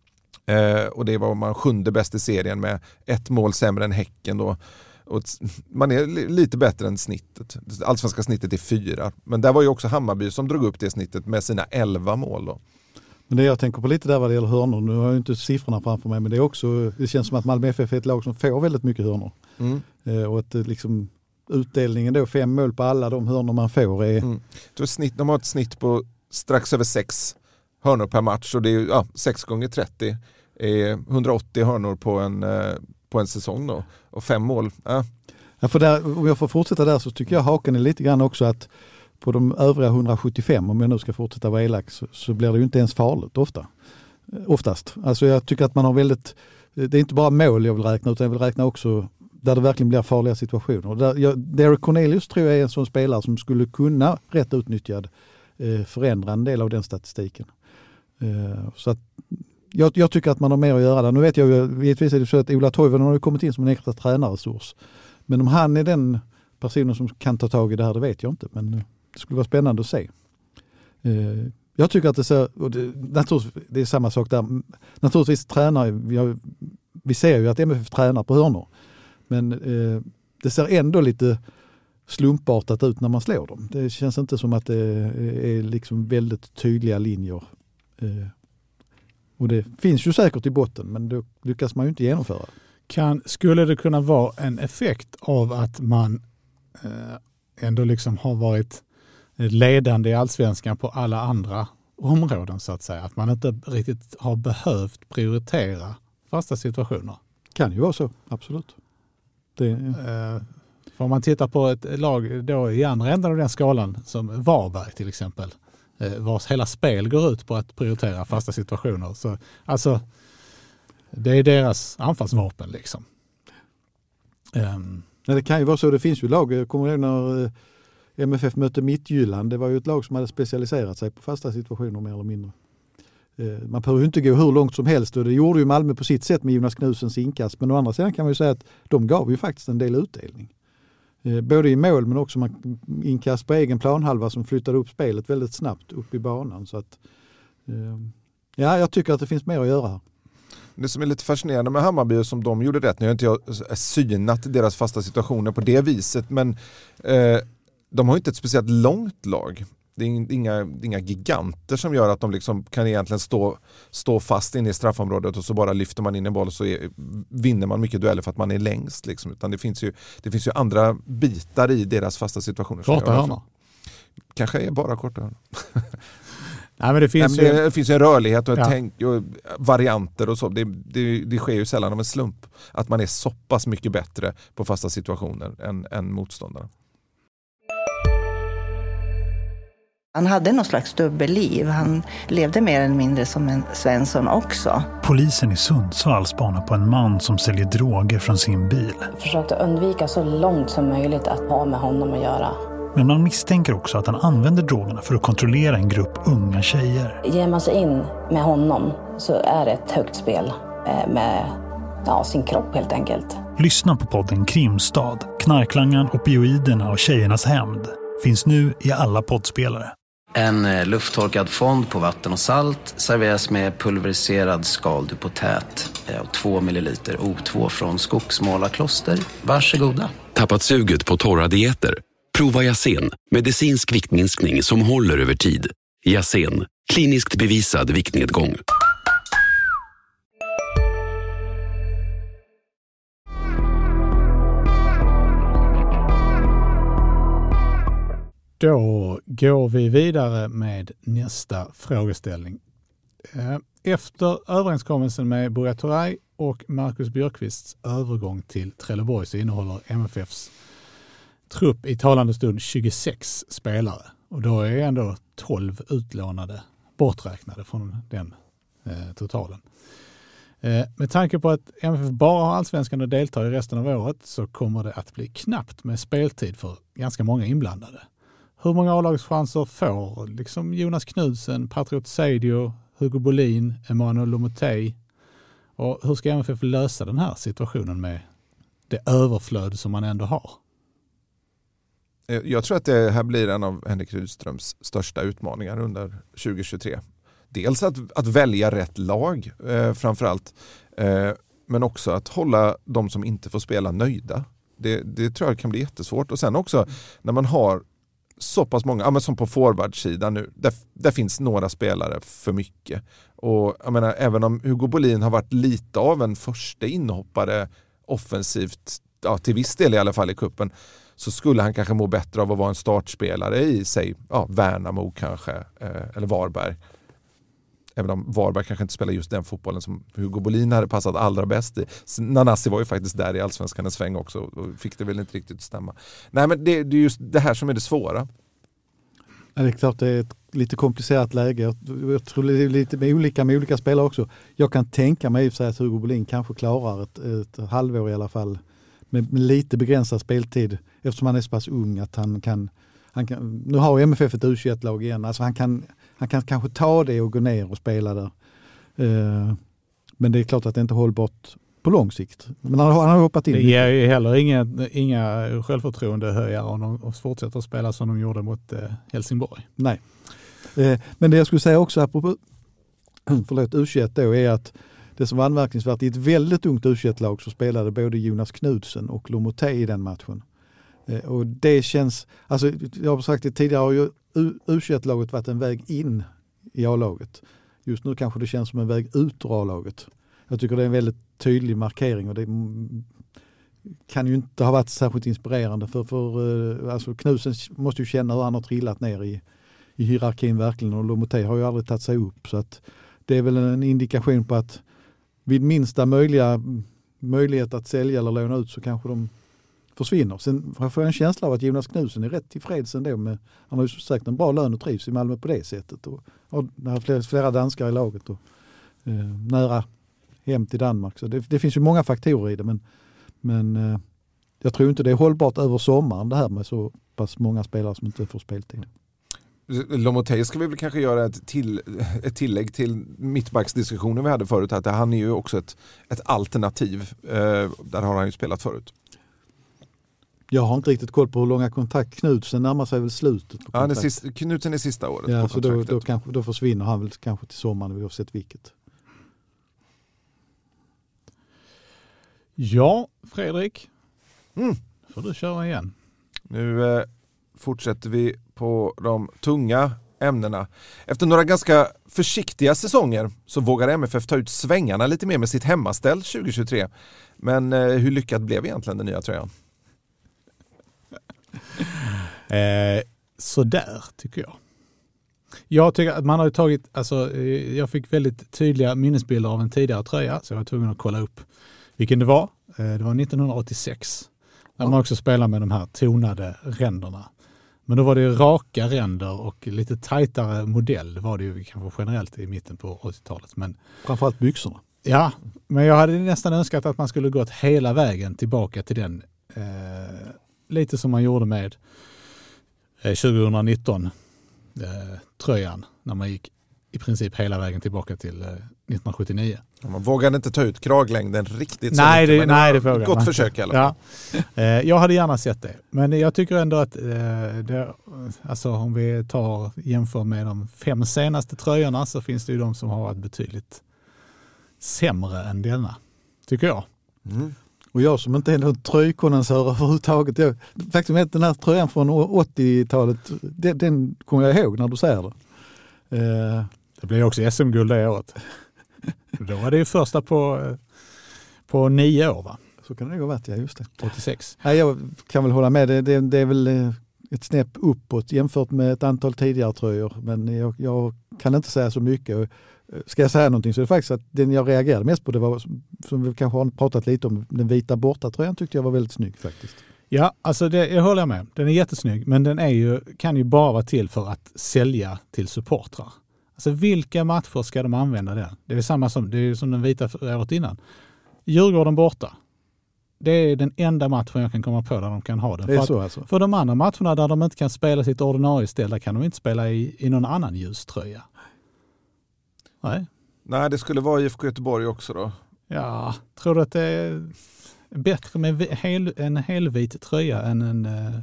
Speaker 4: Eh, och det var man sjunde bäst i serien med ett mål sämre än Häcken då. Och man är li- lite bättre än snittet. Allsvenska snittet är fyra. Men där var ju också Hammarby som drog upp det snittet med sina elva mål då.
Speaker 3: Men det jag tänker på lite där vad det gäller hörnor, nu har jag inte siffrorna framför mig, men det är också, det känns som att Malmö F F är ett lag som får väldigt mycket hörnor.
Speaker 4: Mm.
Speaker 3: Eh, och att eh, liksom utdelningen då, fem mål på alla de hörnor man får är...
Speaker 4: Mm. Så snitt, de har ett snitt på strax över sex hörnor per match, och det är ju ja, sex gånger trettio är hundraåttio hörnor på en, eh, på en säsong då. Och fem mål. Ja.
Speaker 3: Ja, för där, om jag får fortsätta där så tycker jag haken är lite grann också att på de övriga hundrasjuttiofem, om jag nu ska fortsätta vara elak, så, så blir det ju inte ens farligt ofta. Oftast. Alltså jag tycker att man har väldigt, det är inte bara mål jag vill räkna, utan jag vill räkna också där det verkligen blir farliga situationer. Och där, jag, Derek Cornelius tror jag är en sån spelare som skulle kunna, rätt utnyttjad, eh, förändra en del av den statistiken. Eh, så att jag, jag tycker att man har mer att göra där. Nu vet jag ju, givetvis är det så att Ola Toivonen har ju kommit in som en extra tränarresurs. Men om han är den personen som kan ta tag i det här, det vet jag inte. Men det skulle vara spännande att se. Eh, jag tycker att det ser, och det, naturligtvis, det är samma sak där. Naturligtvis tränar, vi, har, vi ser ju att M F F tränar på hörnor. Men eh, det ser ändå lite slumpartat ut när man slår dem. Det känns inte som att det är liksom väldigt tydliga linjer. Eh, och det finns ju säkert i botten, men då lyckas man ju inte genomföra.
Speaker 2: Kan, skulle det kunna vara en effekt av att man eh, ändå liksom har varit ledande i allsvenskan på alla andra områden så att säga? Att man inte riktigt har behövt prioritera fasta situationer?
Speaker 3: Kan ju vara så, absolut. Det, ja.
Speaker 2: Eh, för om man tittar på ett lag då i andra änden av den skalan som Varberg till exempel, eh, vars hela spel går ut på att prioritera fasta situationer. Så, alltså, det är deras anfallsvapen liksom. Um,
Speaker 3: Nej, det kan ju vara så. Det finns ju lag. Jag kommer ihåg när M F F mötte Midtjylland. Det var ju ett lag som hade specialiserat sig på fasta situationer mer eller mindre. Man behöver ju inte gå hur långt som helst och det gjorde ju Malmö på sitt sätt med Jonas Knudsens inkast. Men å andra sidan kan man ju säga att de gav ju faktiskt en del utdelning. Både i mål men också man inkast på egen planhalva som flyttade upp spelet väldigt snabbt upp i banan. Så att, ja, jag tycker att det finns mer att göra här.
Speaker 4: Det som är lite fascinerande med Hammarby som de gjorde rätt, nu har inte jag synat deras fasta situationer på det viset, men eh, de har ju inte ett speciellt långt lag. Det är inga, inga giganter som gör att de liksom kan egentligen stå, stå fast inne i straffområdet och så bara lyfter man in en boll och så är, vinner man mycket dueller för att man är längst. Liksom. Utan det finns, ju, det finns ju andra bitar i deras fasta situationer.
Speaker 2: Korta hörnor.
Speaker 4: Kanske är bara korta hörnor.
Speaker 2: Nej, men det finns,
Speaker 4: Nej, men det,
Speaker 2: ju...
Speaker 4: det finns ju en rörlighet och,
Speaker 2: ja.
Speaker 4: tänk, och varianter och så. Det, det, det sker ju sällan av en slump att man är så pass mycket bättre på fasta situationer än, än motståndare.
Speaker 6: Han hade någon slags dubbelliv. Han levde mer eller mindre som en Svensson också.
Speaker 7: Polisen i Sundsvall spanar på en man som säljer droger från sin bil.
Speaker 8: Försökte undvika så långt som möjligt att ha med honom att göra.
Speaker 7: Men man misstänker också att han använder drogerna för att kontrollera en grupp unga tjejer.
Speaker 8: Ger man sig in med honom så är det ett högt spel med ja, sin kropp helt enkelt.
Speaker 7: Lyssna på podden Krimstad, knarklangan, opioiderna och tjejernas hämnd. Finns nu i alla poddspelare.
Speaker 9: En lufttorkad fond på vatten och salt serveras med pulveriserad skaldupotät och två milliliter O två från Skogsmålarkloster. Varsågoda.
Speaker 10: Tappat suget på torra dieter? Prova Yasen, medicinsk viktminskning som håller över tid. Yasen, kliniskt bevisad viktnedgång.
Speaker 2: Då går vi vidare med nästa frågeställning. Efter överenskommelsen med Buya Turay och Marcus Björkvists övergång till Trelleborg så innehåller M F F:s trupp i talande stund tjugosex spelare. Och då är ändå tolv utlånade borträknade från den eh, totalen. Eh, med tanke på att M F F bara har allsvenskan att delta i resten av året så kommer det att bli knappt med speltid för ganska många inblandade. Hur många A-lagschanser får liksom Jonas Knudsen, Patriot Seidio, Hugo Bolin, Emmanuel Lomotey? Och hur ska M F F lösa den här situationen med det överflöd som man ändå har?
Speaker 4: Jag tror att det här blir en av Henrik Rydströms största utmaningar under tjugo tjugotre. Dels att, att välja rätt lag eh, framförallt, eh, men också att hålla de som inte får spela nöjda. Det, det tror jag kan bli jättesvårt. Och sen också när man har så pass många, ja, men som på forwardsidan nu, där, där finns några spelare för mycket. Och jag menar, även om Hugo Bolin har varit lite av en första inhoppare offensivt, ja, till viss del i alla fall i kuppen, så skulle han kanske må bättre av att vara en startspelare i sig, ja, Värnamo kanske, eh, eller Varberg. Även om Varberg kanske inte spelar just den fotbollen som Hugo Bolin hade passat allra bäst i. Nanasi var ju faktiskt där i allsvenskan en sväng också och fick det väl inte riktigt stämma. Nej, men det, det är just det här som är det svåra.
Speaker 3: Ja, det är klart det är ett lite komplicerat läge. Jag, jag tror det är lite med olika, med olika spelare också. Jag kan tänka mig att att Hugo Bolin kanske klarar ett, ett halvår i alla fall med, med lite begränsad speltid eftersom han är så pass ung att han kan, han kan nu har M F F ett U tjugoett-lag igen, alltså han kan, han kan kanske ta det och gå ner och spela där. Uh, men det är klart att det inte är hållbart på lång sikt. Men han har, han har hoppat in.
Speaker 2: Det ger ju heller inga, inga självförtroende höjare om de fortsätter att spela som de gjorde mot uh, Helsingborg.
Speaker 3: Nej. Uh, men det jag skulle säga också apropå förlåt, U tjugoett då är att det som var anmärkningsvärt i ett väldigt ungt U tjugoett-lag så spelade både Jonas Knudsen och Lomotey i den matchen. Och det känns, alltså jag har sagt det tidigare, har ju U tjugoett-laget varit en väg in i A-laget. Just nu kanske det känns som en väg ut ur A-laget. Jag tycker det är en väldigt tydlig markering och det kan ju inte ha varit särskilt inspirerande för, för alltså Knudsen måste ju känna hur han har trillat ner i, i hierarkin verkligen och Lomotey har ju aldrig tagit sig upp så att det är väl en indikation på att vid minsta möjliga möjlighet att sälja eller låna ut så kanske de försvinner. Sen får jag en känsla av att Jonas Knudsen är rätt tillfreds ändå med, han har ju sagt en bra lön och trivs i Malmö på det sättet. Och, och det har flera, flera danskar i laget och eh, nära hem till Danmark. Så det, det finns ju många faktorer i det men, men eh, jag tror inte det är hållbart över sommaren det här med så pass många spelare som inte får speltid.
Speaker 4: Lomotey ska vi väl kanske göra ett, till, ett tillägg till mittbacksdiskussionen vi hade förut. Att han är ju också ett, ett alternativ. Eh, där har han ju spelat förut.
Speaker 3: Jag har inte riktigt koll på hur långa kontrakt. Knutsen närmar sig väl slutet på
Speaker 4: ja, sista, Knutsen är sista året
Speaker 3: ja,
Speaker 4: på
Speaker 3: så då, då, kanske, då försvinner han väl kanske till sommaren, vi har sett vilket.
Speaker 2: Ja, Fredrik.
Speaker 4: Mm.
Speaker 2: Får du köra igen.
Speaker 4: Nu eh, fortsätter vi på de tunga ämnena. Efter några ganska försiktiga säsonger så vågar M F F ta ut svängarna lite mer med sitt hemmaställ tjugo tjugotre. Men eh, hur lyckad blev egentligen den nya tröjan?
Speaker 2: Eh, så där tycker jag. Jag tycker att man har tagit, alltså eh, jag fick väldigt tydliga minnesbilder av en tidigare tröja så jag var tvungen att kolla upp vilken det var. Eh, det var nittonhundraåttiosex. Där man också spelar med de här tonade ränderna. Men då var det raka ränder och lite tajtare modell var det ju kanske generellt i mitten på åttiotalet. Men
Speaker 3: framförallt byxorna.
Speaker 2: Ja, men jag hade nästan önskat att man skulle gått hela vägen tillbaka till den eh, lite som man gjorde med eh, tjugonitton eh, tröjan när man gick i princip hela vägen tillbaka till eh, nittonhundrasjuttionio.
Speaker 4: Ja, man vågade inte ta ut kraglängden riktigt
Speaker 2: nej,
Speaker 4: så mycket,
Speaker 2: det, nej, det vågar
Speaker 4: gott
Speaker 2: man.
Speaker 4: försök i alla fall.
Speaker 2: Ja. Eh, jag hade gärna sett det. Men jag tycker ändå att eh, det, alltså om vi tar jämför med de fem senaste tröjorna så finns det ju de som har varit betydligt sämre än denna, tycker jag.
Speaker 3: Mm. Och jag som inte är någon tröjkonnässör överhuvudtaget. Jag, faktum är att den här tröjan från åttiotalet, den, den kommer jag ihåg när du säger det.
Speaker 2: Eh, det blev också S M-guld det året. Då var det ju första på, på nio år, va?
Speaker 3: Så kan det nog ha varit, ja, just det.
Speaker 2: åttiosex.
Speaker 3: Nej, jag kan väl hålla med. Det, det, det är väl ett snäpp uppåt jämfört med ett antal tidigare tröjor. Men jag, jag kan inte säga så mycket. Ska jag säga någonting så är det faktiskt att den jag reagerade mest på det var, som vi kanske har pratat lite om, den vita borta tröjan tyckte jag var väldigt snygg faktiskt.
Speaker 2: Ja, alltså det, jag håller med. Den är jättesnygg, men den är ju, kan ju bara vara till för att sälja till supportrar. Alltså vilka matcher ska de använda den? Det är samma som, det är som den vita året innan. Djurgården borta. Det är den enda matchen jag kan komma på där de kan ha den.
Speaker 3: Det är
Speaker 2: för,
Speaker 3: så
Speaker 2: att,
Speaker 3: alltså.
Speaker 2: För de andra matcherna där de inte kan spela sitt ordinarie ställ, där kan de inte spela i, i någon annan ljuströja. Nej. Nej,
Speaker 4: det skulle vara I F K Göteborg också då.
Speaker 2: Ja, tror du att det är bättre med hel, en helvit tröja än en, äh,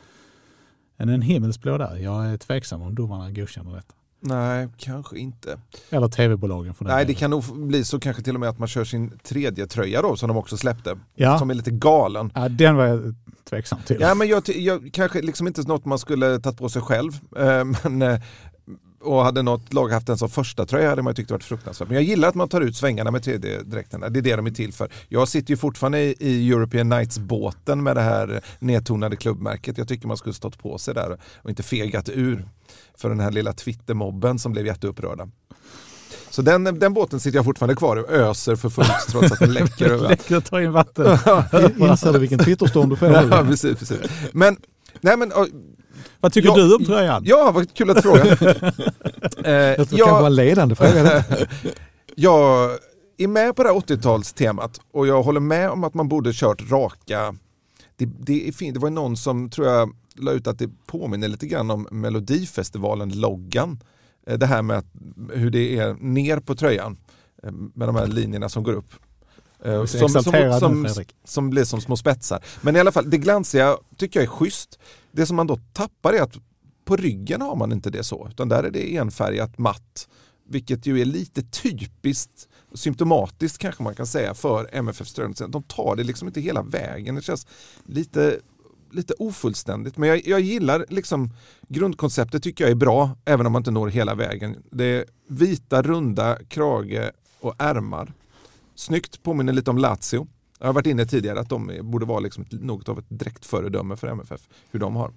Speaker 2: än en himmelsblå där? Jag är tveksam om domarna godkänner detta.
Speaker 4: Nej, kanske inte.
Speaker 2: Eller tv-bolagen. För
Speaker 4: Nej, det kan nog bli så kanske till och med att man kör sin tredje tröja då, som de också släppte.
Speaker 2: Ja.
Speaker 4: Som är lite galen.
Speaker 2: Ja, den var jag tveksam till.
Speaker 4: Ja, men jag, jag kanske liksom inte något man skulle tagit på sig själv. Eh, men... Eh, och hade något lag haft en som första tröja hade man ju tyckt det varit fruktansvärt. Men jag gillar att man tar ut svängarna med tredje dräkterna. Det är det de är till för. Jag sitter ju fortfarande i European Nights-båten med det här nedtonade klubbmärket. Jag tycker man skulle stått på sig där och inte fegat ur för den här lilla Twitter-mobben som blev jätteupprörda. Så den, den båten sitter jag fortfarande kvar och öser för fullt trots att den läcker över.
Speaker 2: Läcker att ta in vatten.
Speaker 3: Inser du vilken Twitterstorm du får?
Speaker 4: Ja, precis, precis. Men, nej men...
Speaker 2: Vad tycker
Speaker 4: ja,
Speaker 2: du om tröjan?
Speaker 4: Ja, vad kul att fråga.
Speaker 3: eh, jag tror jag, kan vara ledande fråga.
Speaker 4: Jag är med på det här åttiotalstemat och jag håller med om att man borde kört raka. Det, det är fint. Det var någon som tror jag la ut att det påminner lite grann om Melodifestivalen-loggan. Det här med att, hur det är ner på tröjan med de här linjerna som går upp. Som, som, som, som blir som små spetsar. Men i alla fall, det glansiga tycker jag är schysst. Det som man då tappar är att på ryggen har man inte det så. Utan där är det enfärgat matt. Vilket ju är lite typiskt, symptomatiskt kanske man kan säga för M F F-strömsen. De tar det liksom inte hela vägen. Det känns lite, lite ofullständigt. Men jag, jag gillar liksom, grundkonceptet tycker jag är bra. Även om man inte når hela vägen. Det är vita, runda krage och ärmar. Snyggt, påminner lite om Lazio. Jag har varit inne tidigare att de borde vara liksom något av ett direkt föredöme för M F F. Hur de har.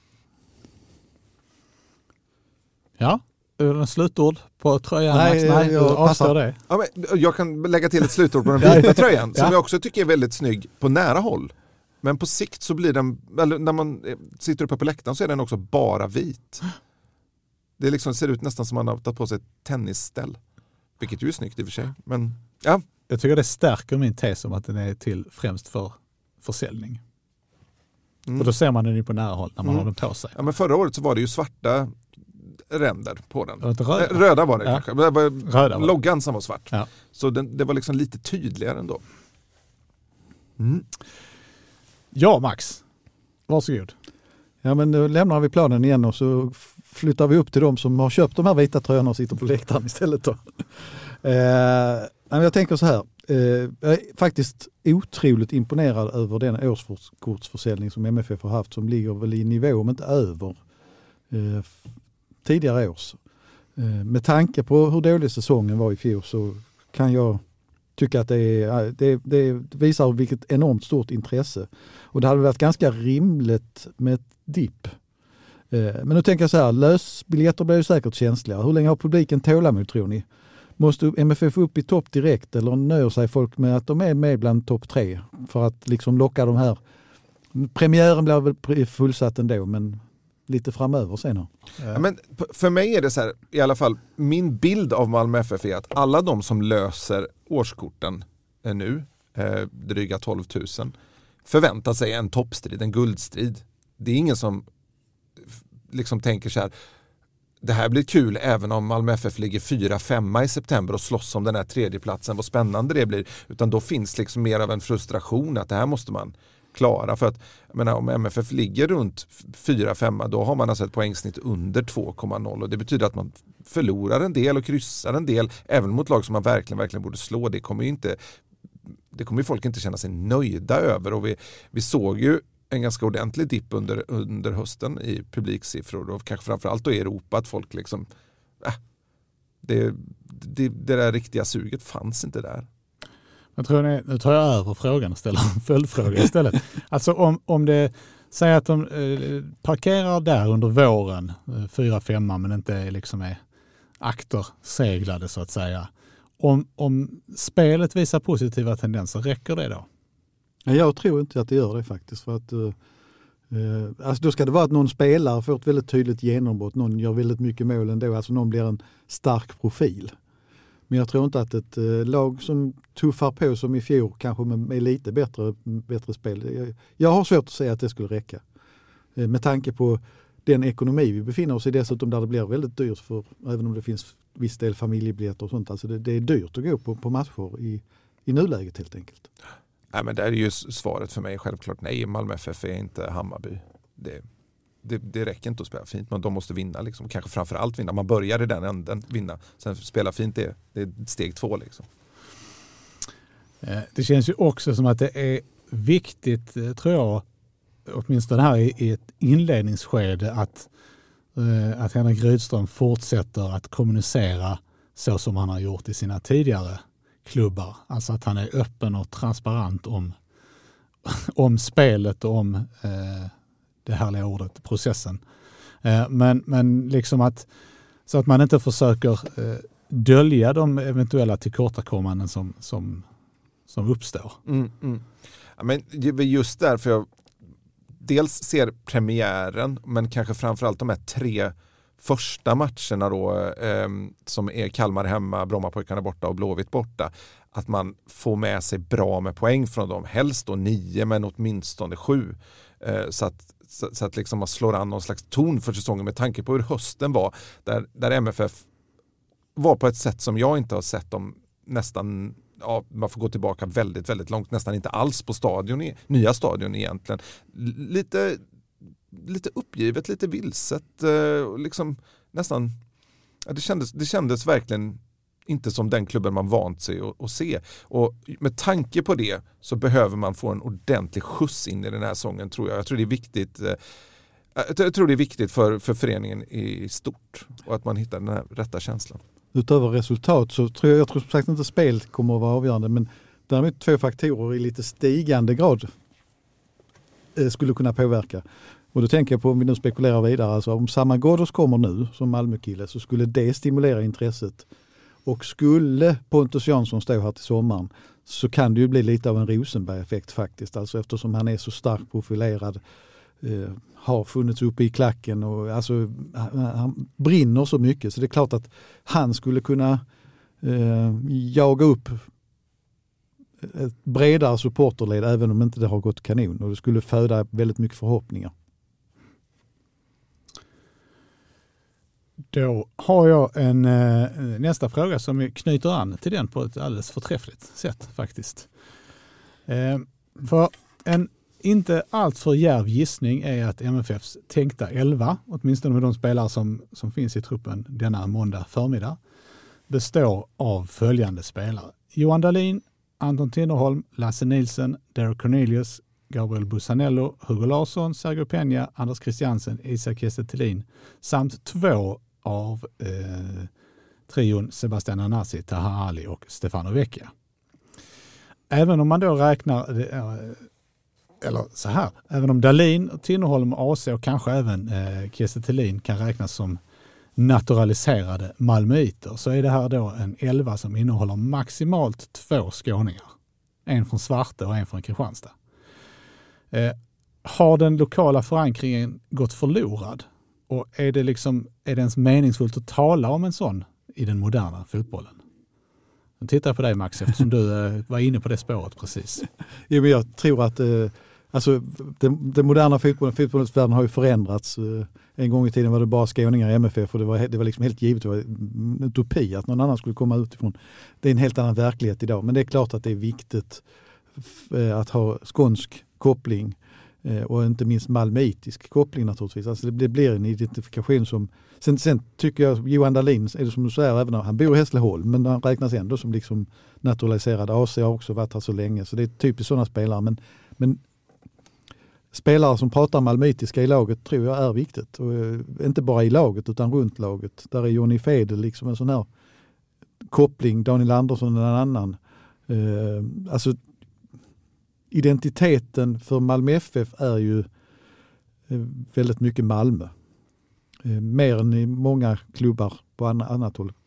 Speaker 2: Ja, en slutord på tröjan.
Speaker 3: Nej,
Speaker 2: Nej,
Speaker 3: jag
Speaker 2: avstår det.
Speaker 4: Ja, men jag kan lägga till ett slutord på den vita tröjan. Som ja. jag också tycker är väldigt snygg på nära håll. Men på sikt så blir den, eller när man sitter uppe på läktaren så är den också bara vit. Det liksom ser ut nästan som man har tagit på sig ett tennisställ. Vilket ju är snyggt i och för sig. Men ja.
Speaker 2: Jag tycker det stärker min tes om att den är till främst för försäljning. Mm. Och då ser man den ju på nära håll när man mm. har den på sig.
Speaker 4: Ja, men förra året så var det ju svarta ränder på den.
Speaker 2: Röda.
Speaker 4: röda var det
Speaker 2: ja.
Speaker 4: kanske. Det var
Speaker 2: röda var
Speaker 4: loggan som var svart.
Speaker 2: Ja.
Speaker 4: Så den, det var liksom lite tydligare ändå. Mm.
Speaker 2: Ja, Max. Varsågod.
Speaker 3: Ja, men då lämnar vi planen igen och så flyttar vi upp till de som har köpt de här vita tröjorna och sitter på läktaren istället då. Eh, jag tänker så här. Eh, jag är faktiskt otroligt imponerad över den årskortsförsäljning som M F F har haft, som ligger väl i nivå om inte över eh, tidigare års. Eh, med tanke på hur dålig säsongen var i fjol så kan jag tycka att det, är, det, det visar vilket enormt stort intresse. Och det hade varit ganska rimligt med ett dipp. Eh, men nu tänker jag så här, lösbiljetter blir ju säkert känsliga. Hur länge har publiken tålamod, tror ni? Måste M F F upp i topp direkt eller nöjer sig folk med att de är med bland topp tre för att liksom locka de här? Premiären blir väl fullsatt ändå, men lite framöver senare.
Speaker 4: Ja, men för mig är det så här, i alla fall min bild av Malmö F F är att alla de som löser årskorten nu, eh, dryga tolv tusen, förväntar sig en toppstrid, en guldstrid. Det är ingen som liksom tänker så här, det här blir kul även om Malmö F F ligger fyra femma i september och slåss om den här tredje platsen, vad spännande det blir. Utan då finns liksom mer av en frustration att det här måste man klara. För att jag menar, om M F F ligger runt fyra femma, då har man alltså ett poängsnitt under två komma noll och det betyder att man förlorar en del och kryssar en del även mot lag som man verkligen, verkligen borde slå. Det kommer ju inte, det kommer ju folk inte känna sig nöjda över, och vi, vi såg ju en ganska ordentlig dipp under, under hösten i publiksiffror och kanske framförallt då i Europa, att folk liksom äh, det, det, det där riktiga suget fanns inte där.
Speaker 2: Jag tror ni, nu tar jag över frågan och ställer en följdfråga istället. Alltså om, om det säger att de eh, parkerar där under våren eh, fyra femma men inte liksom är akterseglade så att säga. Om, om spelet visar positiva tendenser, räcker det då?
Speaker 3: Jag tror inte att det gör det faktiskt. För att, uh, alltså då ska det vara att någon spelare får ett väldigt tydligt genombrott. Någon gör väldigt mycket mål ändå. Alltså någon blir en stark profil. Men jag tror inte att ett uh, lag som tuffar på som i fjol, kanske med, med lite bättre, bättre spel. Jag, jag har svårt att säga att det skulle räcka. Uh, med tanke på den ekonomi vi befinner oss i, dessutom där det blir väldigt dyrt, för även om det finns viss del familjebiljetter och sånt. Alltså det, det är dyrt att gå på, på matcher i, i nuläget helt enkelt.
Speaker 4: Nej, men det är ju svaret för mig självklart nej. Malmö F F är inte Hammarby. Det, det, det räcker inte att spela fint, men de måste vinna. Liksom. Kanske framförallt vinna. Man börjar i den änden, vinna. Sen spela fint, det, det är steg två. Liksom.
Speaker 2: Det känns ju också som att det är viktigt, tror jag, åtminstone här i, i ett inledningsskede, att, att Henrik Rydström fortsätter att kommunicera så som han har gjort i sina tidigare klubbar. Alltså att han är öppen och transparent om, om spelet och om eh, det härliga ordet, processen. Eh, men, men liksom att så att man inte försöker eh, dölja de eventuella tillkortakommanden som, som, som uppstår.
Speaker 4: Mm, mm. Ja, men just därför jag dels ser premiären, men kanske framförallt de här tre första matcherna då, eh, som är Kalmar hemma, Brommapojkarna borta och Blåvitt borta, att man får med sig bra med poäng från dem. Helst då nio, men åtminstone sju. Eh, så att, så, så att liksom man slår an någon slags ton för säsongen med tanke på hur hösten var. Där, där M F F var på ett sätt som jag inte har sett dem nästan, ja, man får gå tillbaka väldigt, väldigt långt. Nästan inte alls på stadion, nya stadion egentligen. Lite... lite uppgivet, lite vilset, eh, liksom nästan, ja, det kändes, det kändes verkligen inte som den klubben man vant sig att, att se. Och med tanke på det så behöver man få en ordentlig skjuts in i den här säsongen, tror jag. Jag tror det är viktigt, eh, jag tror det är viktigt för, för föreningen i stort, och att man hittar den här rätta känslan.
Speaker 3: Utöver resultat så tror jag, jag tror sagt inte spelet kommer att vara avgörande, men däremot två faktorer i lite stigande grad eh, skulle kunna påverka. Och då tänker jag på, om vi nu spekulerar vidare, alltså om Saman Ghoddos kommer nu som Malmökille, så skulle det stimulera intresset. Och skulle Pontus Jansson stå här till sommaren, så kan det ju bli lite av en Rosenberg-effekt faktiskt. Alltså eftersom han är så starkt profilerad, eh, har funnits uppe i klacken och alltså, han, han brinner så mycket. Så det är klart att han skulle kunna eh, jaga upp ett bredare supporterled, även om inte det har gått kanon. Och det skulle föda väldigt mycket förhoppningar.
Speaker 2: Då har jag en eh, nästa fråga som knyter an till den på ett alldeles förträffligt sätt faktiskt. Eh, för en inte allt för djärv gissning är att M F F:s tänkta elva, åtminstone med de spelare som, som finns i truppen denna måndag förmiddag, består av följande spelare. Johan Dahlin, Anton Tinnerholm, Lasse Nilsson, Derek Cornelius, Gabriel Bussanello, Hugo Larsson, Sergio Peña, Anders Christiansen, Isak Kiese Thelin samt två av eh, trion Sebastian Anasi, Taha Ali och Stefano Vecchia. Även om man då räknar, eller så här, även om Dahlin, Tinnerholm, A C och kanske även eh, Kiese Thelin kan räknas som naturaliserade malmöiter, så är det här då en elva som innehåller maximalt två skåningar. En från Svarte och en från Kristianstad. Eh, har den lokala förankringen gått förlorad? Och är det, liksom, är det ens meningsfullt att tala om en sån i den moderna fotbollen? Jag tittar på dig, Max, eftersom du eh, var inne på det spåret precis.
Speaker 3: Jo, men jag tror att eh, alltså, den, den moderna fotbollen, fotbollens världen har ju förändrats. Eh, en gång i tiden var det bara skåningar i M F F och det var, det var liksom helt givet, det var en utopi att någon annan skulle komma utifrån. Det är en helt annan verklighet idag, men det är klart att det är viktigt f- att ha skånsk koppling och inte minst malmöitisk koppling naturligtvis. Alltså det blir en identifikation som... Sen, sen tycker jag Johan Dahlin, är det som du säger, även om han bor i Hässleholm, men han räknas ändå som liksom naturaliserad. A C har också varit här så länge, så det är typiskt sådana spelare. Men, men spelare som pratar malmöitiska i laget tror jag är viktigt. Och, uh, inte bara i laget utan runt laget. Där är Johnny Fedel liksom en sån här koppling, Daniel Andersson en annan. Uh, alltså identiteten för Malmö F F är ju väldigt mycket Malmö. Mer än i många klubbar på annat håll.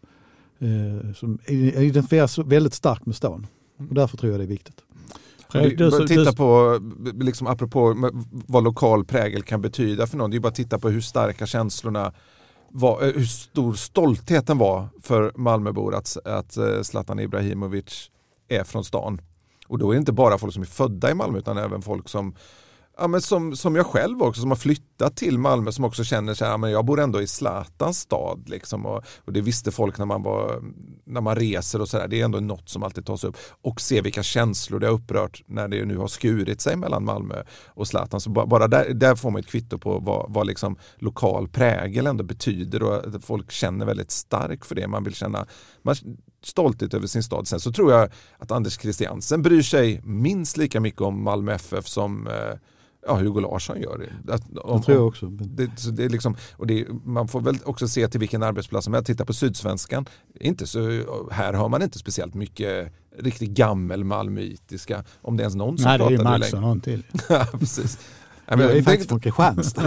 Speaker 3: Som identifieras väldigt starkt med stan. Och därför tror jag det är viktigt.
Speaker 4: Du, du, du, titta på, liksom apropå vad lokal prägel kan betyda för någon. Det är bara att titta på hur starka känslorna var, hur stor stoltheten var för Malmöbor att, att Zlatan Ibrahimovic är från stan. Och då är det inte bara folk som är födda i Malmö utan även folk som, ja, men som, som jag själv också, som har flyttat till Malmö, som också känner sig, ja, men jag bor ändå i Zlatans stad. Liksom, och, och det visste folk när man, var, när man reser och sådär. Det är ändå något som alltid tas upp. Och se vilka känslor det har upprört när det nu har skurit sig mellan Malmö och Zlatan. Så bara, bara där, där får man ett kvitto på vad, vad liksom lokal prägel ändå betyder. Och att folk känner väldigt starkt för det. Man vill känna... Man, stolthet över sin stad. Sen så tror jag att Anders Christiansen bryr sig minst lika mycket om Malmö F F som eh, ja, Hugo Larsson gör det. Att, om,
Speaker 3: det tror jag också.
Speaker 4: Det, så det är liksom, och det, man får väl också se till vilken arbetsplats. Om jag tittar på Sydsvenskan, inte så, här har man inte speciellt mycket riktigt gammel malmöitiska, om det är ens någon som
Speaker 2: Nej,
Speaker 4: pratar.
Speaker 2: Nej, det är Max och någon till.
Speaker 4: Ja, precis.
Speaker 3: Jag är faktiskt från Kristianstad.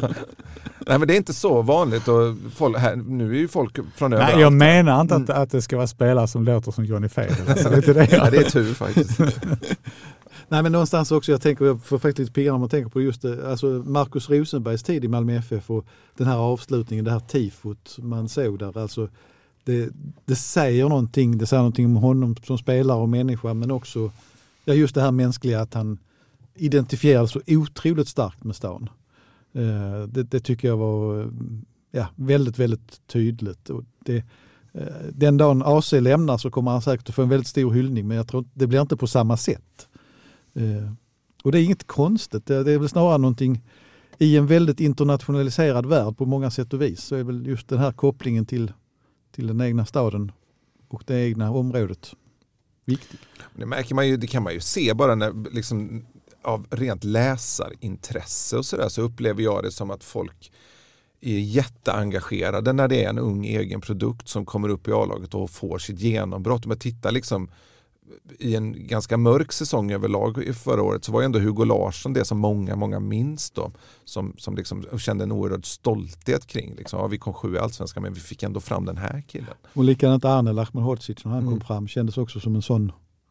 Speaker 4: Nej, men det är inte så vanligt. Och folk, här, nu är ju folk från överallt.
Speaker 2: Nej, jag menar inte att, att det ska vara spelare som låter som Johnny Fedel. Alltså, det, är det,
Speaker 4: ja, det är tur faktiskt.
Speaker 3: Nej, men någonstans också, jag tänker, jag får faktiskt lite piggare om man tänker på just det, alltså Marcus Rosenbergs tid i Malmö F F och den här avslutningen, det här tifot man såg där. Alltså, det, det säger någonting, det säger någonting om honom som spelare och människa, men också ja, just det här mänskliga att han identifierades så otroligt starkt med stan. Det, det tycker jag var ja, väldigt, väldigt tydligt. Och det, den dagen A C lämnar så kommer han säkert att få en väldigt stor hyllning, men jag tror det blir inte på samma sätt. Och det är inget konstigt. Det är väl snarare någonting i en väldigt internationaliserad värld på många sätt och vis. Så är väl just den här kopplingen till, till den egna staden och det egna området viktigt.
Speaker 4: Det märker man ju, det kan man ju se bara när liksom av rent läsarintresse och sådär, så upplever jag det som att folk är jätteengagerade när det är en ung egen produkt som kommer upp i A-laget och får sitt genombrott. Om jag tittar liksom i en ganska mörk säsong överlag i förra året, så var ju ändå Hugo Larsson det som många, många minns då, som, som liksom kände en oerhörd stolthet kring. Liksom. Ja, vi kom sju i Allsvenskan, men vi fick ändå fram den här killen.
Speaker 3: Och likadant Arnel Ahmedhodzic när han mm. kom fram kändes också som en sån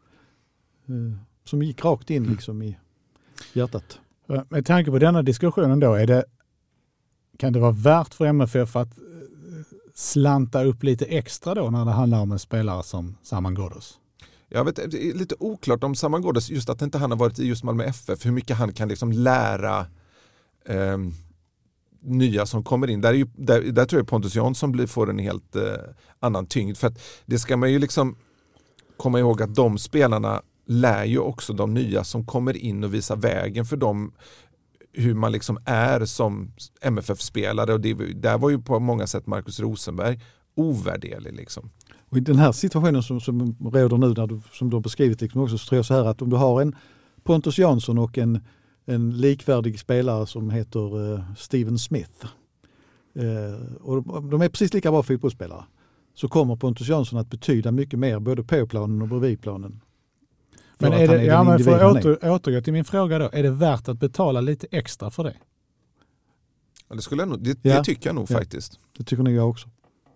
Speaker 3: eh, som gick rakt in liksom i hjärtat.
Speaker 2: Med tanke på denna diskussionen då, är det, kan det vara värt för M F F att slanta upp lite extra då när det handlar om en spelare som Saman Ghoddos?
Speaker 4: Jag vet, det är lite oklart om Saman Ghoddos, just att inte han har varit i just Malmö F F, hur mycket han kan liksom lära eh, nya som kommer in. Där, är ju, där, där tror jag Pontus Jansson blir, får en helt eh, annan tyngd. För att det ska man ju liksom komma ihåg att de spelarna lär ju också de nya som kommer in och visar vägen för dem hur man liksom är som M F F-spelare. Och det, där var ju på många sätt Marcus Rosenberg ovärderlig liksom.
Speaker 3: Och i den här situationen som, som råder nu, där du, som du har beskrivit liksom också, så tror jag så här att om du har en Pontus Jansson och en, en likvärdig spelare som heter uh, Steven Smith uh, och de är precis lika bra fotbollsspelare, så kommer Pontus Jansson att betyda mycket mer både på planen och bredvid planen.
Speaker 2: Men är det, är ja, men för att åter, återgå till min fråga då, är det värt att betala lite extra för det?
Speaker 4: Ja, det, skulle jag nog, det,
Speaker 3: ja.
Speaker 4: det tycker jag nog ja. faktiskt.
Speaker 3: Det tycker nog jag också.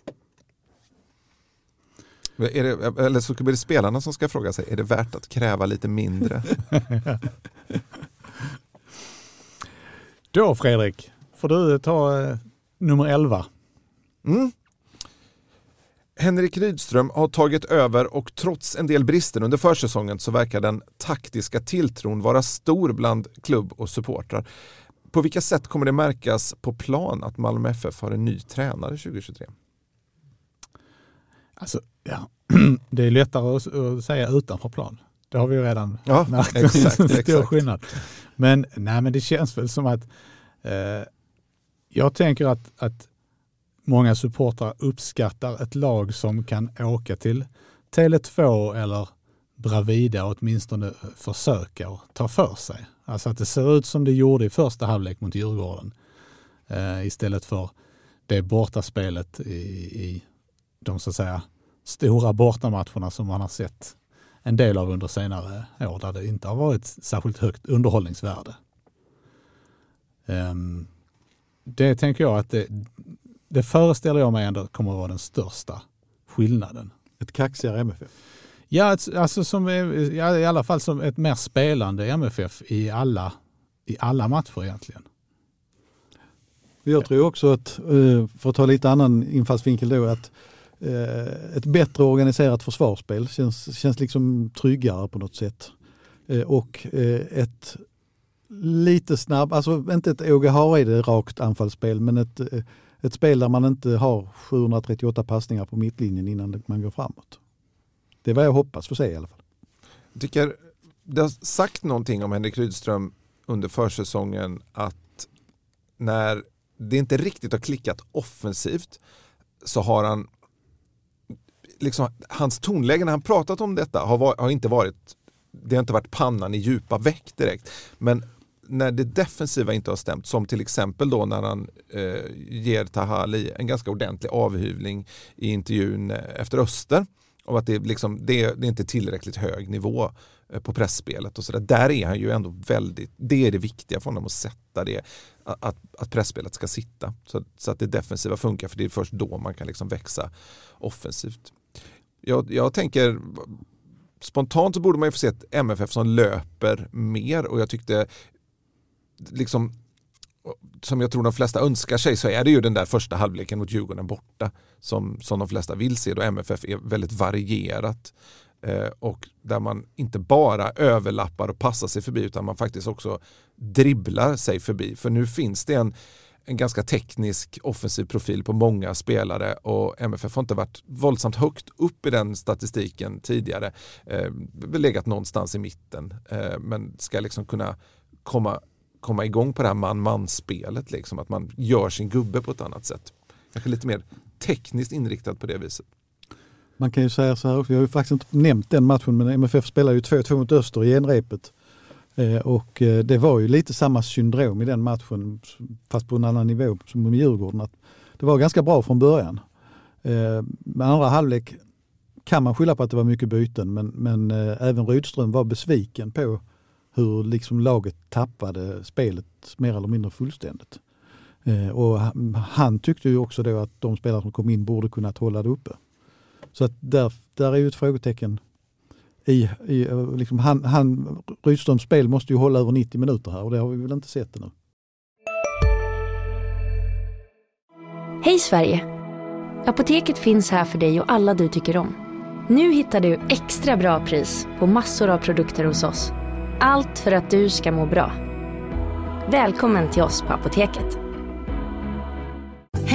Speaker 4: Är det, eller så blir det spelarna som ska fråga sig, är det värt att kräva lite mindre?
Speaker 2: Då Fredrik, får du ta eh, nummer elva.
Speaker 4: Mm. Henrik Rydström har tagit över och trots en del brister under försäsongen så verkar den taktiska tilltron vara stor bland klubb och supportrar. På vilka sätt kommer det märkas på plan att Malmö F F har en ny tränare tjugohundratjugotre?
Speaker 2: Alltså, ja. Det är lättare att, att säga utanför plan. Det har vi ju redan
Speaker 4: ja,
Speaker 2: märkt.
Speaker 4: Exakt, exakt.
Speaker 2: Skillnad. Men, nej, men det känns väl som att eh, jag tänker att, att många supportrar uppskattar ett lag som kan åka till Tele två eller Bravida och åtminstone försöka och ta för sig. Alltså att det ser ut som det gjorde i första halvlek mot Djurgården eh, istället för det bortaspelet i, i de så att säga stora bortamatcherna som man har sett en del av under senare år där det inte har varit särskilt högt underhållningsvärde. Um, det tänker jag att det, det föreställer jag mig ändå kommer att vara den största skillnaden.
Speaker 3: Ett kaxigare M F F?
Speaker 2: Ja, ett, alltså som, ja, i alla fall som ett mer spelande M F F i alla, i alla matcher egentligen.
Speaker 3: Jag tror också att, för att ta lite annan infallsvinkel då, att ett bättre organiserat försvarsspel känns, känns liksom tryggare på något sätt. Och ett lite snabb, alltså inte ett Åge Hareide rakt anfallsspel, men ett, ett spel där man inte har sjuhundratrettioåtta passningar på mittlinjen innan man går framåt. Det är vad jag hoppas få se i alla fall.
Speaker 4: Jag tycker det har sagt någonting om Henrik Rydström under försäsongen att när det inte riktigt har klickat offensivt så har han liksom, hans tonläge när han pratat om detta har, var, har inte varit, det har inte varit pannan i djupa väck direkt, men när det defensiva inte har stämt, som till exempel då när han eh, ger Tahali en ganska ordentlig avhyvling i intervjun efter Öster, och att det, liksom, det, det är inte tillräckligt hög nivå eh, på pressspelet och sådär. Där är han ju ändå väldigt, det är det viktiga för honom att sätta det, att, att pressspelet ska sitta så, så att det defensiva funkar, för det är först då man kan liksom växa offensivt. Jag, jag tänker spontant så borde man ju få se ett M F F som löper mer, och jag tyckte liksom, som jag tror de flesta önskar sig, så är det ju den där första halvleken mot Djurgården borta som, som de flesta vill se, då M F F är väldigt varierat eh, och där man inte bara överlappar och passar sig förbi, utan man faktiskt också dribblar sig förbi, för nu finns det en en ganska teknisk offensiv profil på många spelare, och M F F har inte varit våldsamt högt upp i den statistiken tidigare. Eh, legat någonstans i mitten, eh, men ska liksom kunna komma, komma igång på det här man-man-spelet, liksom, att man gör sin gubbe på ett annat sätt. Kanske lite mer tekniskt inriktad på det viset.
Speaker 3: Man kan ju säga så här, vi har ju faktiskt inte nämnt den matchen, men M F F spelar ju två två mot Öster i genrepet. Och det var ju lite samma syndrom i den matchen, fast på en annan nivå som med Djurgården. Att det var ganska bra från början. Med andra halvlek kan man skylla på att det var mycket byten, men, men även Rydström var besviken på hur liksom laget tappade spelet mer eller mindre fullständigt. Och han tyckte ju också då att de spelare som kom in borde kunna hålla det uppe. Så att där, där är ju ett frågetecken. I, i, liksom han, han, Rydströms spel måste ju hålla över nittio minuter här, och det har vi väl inte sett ännu.
Speaker 11: Hej Sverige! Apoteket finns här för dig och alla du tycker om. Nu hittar du extra bra pris på massor av produkter hos oss. Allt för att du ska må bra. Välkommen till oss på Apoteket.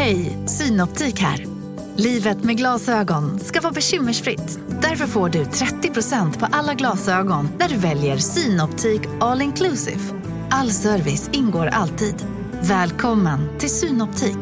Speaker 12: Hej, Synoptik här. Livet med glasögon ska vara bekymmersfritt. Därför får du trettio procent på alla glasögon när du väljer Synoptik All Inclusive. All service ingår alltid. Välkommen till Synoptik.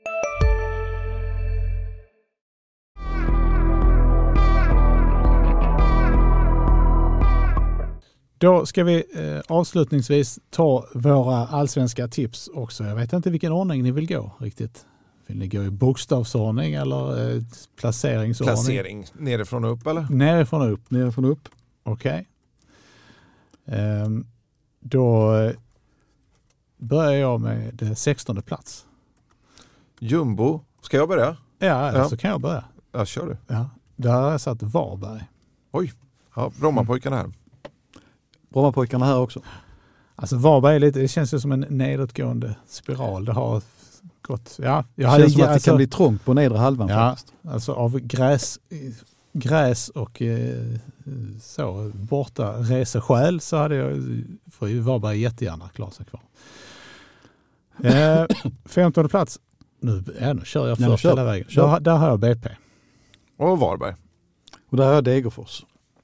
Speaker 2: Då ska vi eh, avslutningsvis ta våra allsvenska tips också. Jag vet inte vilken ordning ni vill gå riktigt. Vill ni gå i bokstavsordning eller eh, placeringsordning?
Speaker 4: Placering, nerifrån och upp eller?
Speaker 2: Nerifrån och upp.
Speaker 3: Nerifrån och upp.
Speaker 2: Okej. Okay. Ehm, då börjar jag med det sextonde plats.
Speaker 4: Jumbo. Ska jag börja?
Speaker 2: Ja,
Speaker 4: ja.
Speaker 2: så kan jag börja.
Speaker 4: Ja, kör du.
Speaker 2: Ja, där har jag satt Varberg.
Speaker 4: Oj, ja, Brommapojkarna här.
Speaker 3: Brommapojkarna här också.
Speaker 2: Alltså Varberg är lite, det känns ju som en nedåtgående spiral. Det har gått, ja. Jag
Speaker 3: det
Speaker 2: hade,
Speaker 3: känns som att
Speaker 2: alltså,
Speaker 3: det kan bli trångt på nedre halvan
Speaker 2: ja,
Speaker 3: faktiskt.
Speaker 2: Alltså av gräs, gräs och eh, så borta reseskäl så hade jag för Varberg jättegärna klara sig kvar. Eh, femtonde plats. Nu, ja, nu kör jag först ja, hela vägen. Där, där har jag B P.
Speaker 4: Och Varberg.
Speaker 3: Och där har jag Degerfors.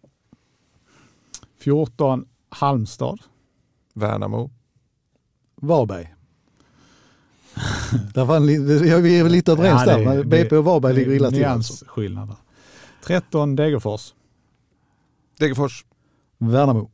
Speaker 2: fjorton Halmstad.
Speaker 4: Värnamo.
Speaker 3: Varberg. där var en, vi är lite överens ja, där. Det, B P och Varberg ligger illa till. Alltså.
Speaker 2: Skillnader. tretton Degerfors.
Speaker 4: Degerfors.
Speaker 3: Värnamo.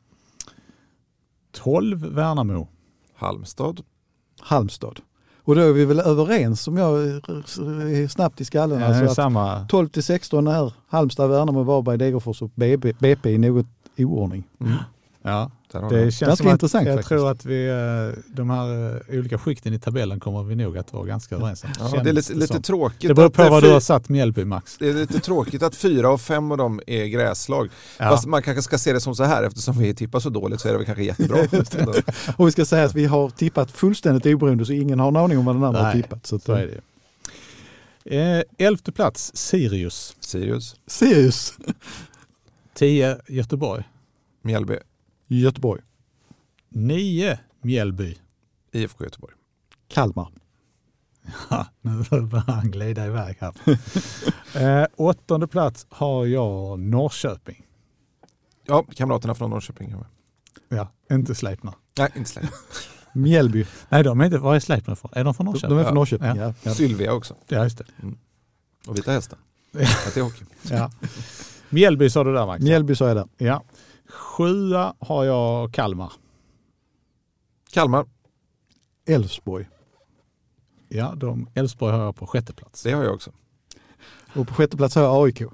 Speaker 2: tolv Värnamo.
Speaker 4: Halmstad.
Speaker 3: Halmstad. Och då är vi väl överens om jag är snabbt i skallen.
Speaker 2: Ja,
Speaker 3: alltså
Speaker 2: samma.
Speaker 3: tolv till sexton är Halmstad, Värnamo, Varberg, Degerfors och B P, B P i något oordning.
Speaker 2: Mm. Ja, det
Speaker 3: det
Speaker 2: känns
Speaker 3: ganska
Speaker 2: som att
Speaker 3: intressant
Speaker 2: jag
Speaker 3: faktiskt.
Speaker 2: tror att vi, de här olika skikten i tabellen kommer vi nog att vara ganska överens om.
Speaker 4: Ja, det är lite, lite tråkigt.
Speaker 2: Det beror på
Speaker 4: att
Speaker 2: vad
Speaker 4: fy-
Speaker 2: du har satt Mjällby, Max.
Speaker 4: Det är lite tråkigt att fyra och fem av dem är gräslag. Ja. Fast man kanske ska se det som så här, eftersom vi tippar så dåligt så är det väl kanske jättebra.
Speaker 3: Och vi ska säga att vi har tippat fullständigt oberoende så ingen har en aning om vad den andra
Speaker 2: Nej,
Speaker 3: har tippat. Så,
Speaker 2: så är det. Eh, elfte plats, Sirius.
Speaker 4: Sirius.
Speaker 3: Sirius.
Speaker 2: tio Göteborg.
Speaker 4: Mjällby.
Speaker 3: Göteborg.
Speaker 2: nio Mjällby.
Speaker 4: I F K Göteborg.
Speaker 3: Kalmar.
Speaker 2: Ja, nu börjar han glida iväg här. eh, åttonde plats har jag Norrköping.
Speaker 4: Ja, kamraterna från Norrköping.
Speaker 2: Ja, inte Sleipner.
Speaker 4: Nej, inte Sleipner.
Speaker 3: Mjällby.
Speaker 2: Nej, de är inte. Var är Sleipner från? Är de från Norrköping?
Speaker 3: De är från Norrköping, ja.
Speaker 2: ja.
Speaker 3: ja.
Speaker 4: Sylvia också.
Speaker 2: Ja, just det.
Speaker 4: Mm. Och Vita Hästen. Att det är hockey.
Speaker 2: Ja. Mjällby sa du där, Max.
Speaker 3: Mjällby sa jag där.
Speaker 2: Ja. Sjua har jag Kalmar.
Speaker 4: Kalmar.
Speaker 3: Elfsborg.
Speaker 2: Ja, de Elfsborg har jag på sjätte plats.
Speaker 4: Det har jag också.
Speaker 3: Och på sjätte plats har jag A I K.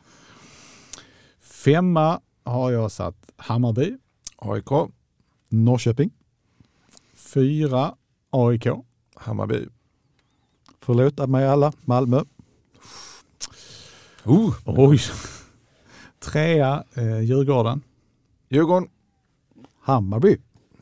Speaker 2: Femma har jag satt Hammarby.
Speaker 4: A I K.
Speaker 3: Norrköping.
Speaker 2: Fyra A I K.
Speaker 4: Hammarby.
Speaker 3: Förlåt mig alla. Malmö.
Speaker 4: Oh.
Speaker 2: Oj. Trea eh, Djurgården.
Speaker 4: Djurgården.
Speaker 3: Hammarby.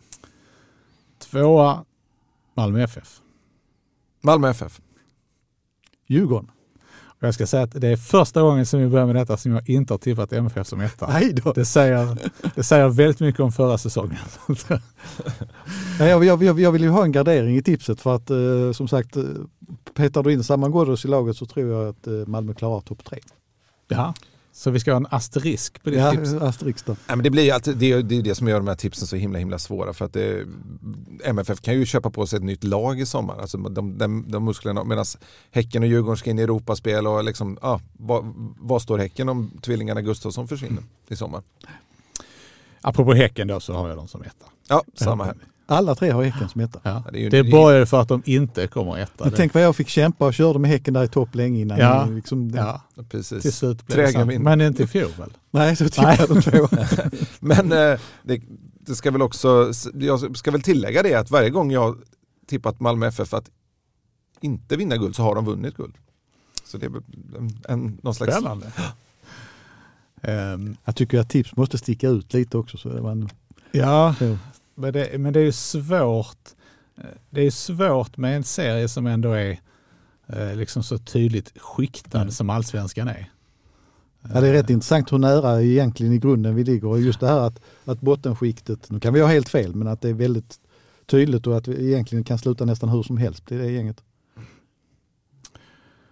Speaker 2: Tvåa Malmö F F.
Speaker 4: Malmö F F.
Speaker 3: Djurgården.
Speaker 2: Och jag ska säga att det är första gången som vi börjar med detta som jag inte har tippat M F F som etta.
Speaker 3: Nej då.
Speaker 2: Det säger, det säger väldigt mycket om förra säsongen.
Speaker 3: Ja, jag, jag, jag, jag vill ju ha en gardering i tipset för att eh, som sagt petar du in samman Ghoddos i laget så tror jag att eh, Malmö klarar topp tre.
Speaker 2: Ja, så vi ska ha en asterisk på det
Speaker 3: ja,
Speaker 2: tipset.
Speaker 3: Asterisk då.
Speaker 4: Ja, men det blir alltid, det är det, är det som gör de här tipsen så himla himla svåra för att det, M F F kan ju köpa på sig ett nytt lag i sommar. Alltså de, de, de musklerna, medan Häcken och Djurgården ska in i Europaspel och liksom, ja, vad, vad står Häcken om tvillingarna Gustafsson försvinner i sommar?
Speaker 2: Apropå Häcken då så har jag dem som etta.
Speaker 4: Ja, samma här.
Speaker 3: Alla tre har Häcken som etta.
Speaker 2: Ja.
Speaker 4: Ja, det är, ju,
Speaker 2: det är bara för att de inte kommer etta.
Speaker 3: Men tänk vad jag fick kämpa och körde med Häcken där i topp länge innan.
Speaker 2: Ja,
Speaker 3: liksom,
Speaker 2: ja.
Speaker 4: Precis.
Speaker 2: Till slut blev det sant. Men inte i fjol väl?
Speaker 3: Nej, så tippade jag de två.
Speaker 4: Men eh, det, det ska väl också, jag ska väl tillägga det att varje gång jag tippat Malmö F F att inte vinna guld så har de vunnit guld. Så det är en, en, någon slags...
Speaker 2: Spännande.
Speaker 3: um, jag tycker att tips måste sticka ut lite också. Så man...
Speaker 2: Ja, så. Men, det, men det är ju svårt. Det är svårt med en serie som ändå är eh, liksom så tydligt skiktad mm. som Allsvenskan är.
Speaker 3: Ja, det är rätt intressant hur nära egentligen i grunden vi ligger. Och just det här att, att bottenskiktet, nu kan vi ha helt fel, men att det är väldigt tydligt och att vi egentligen kan sluta nästan hur som helst i det gänget.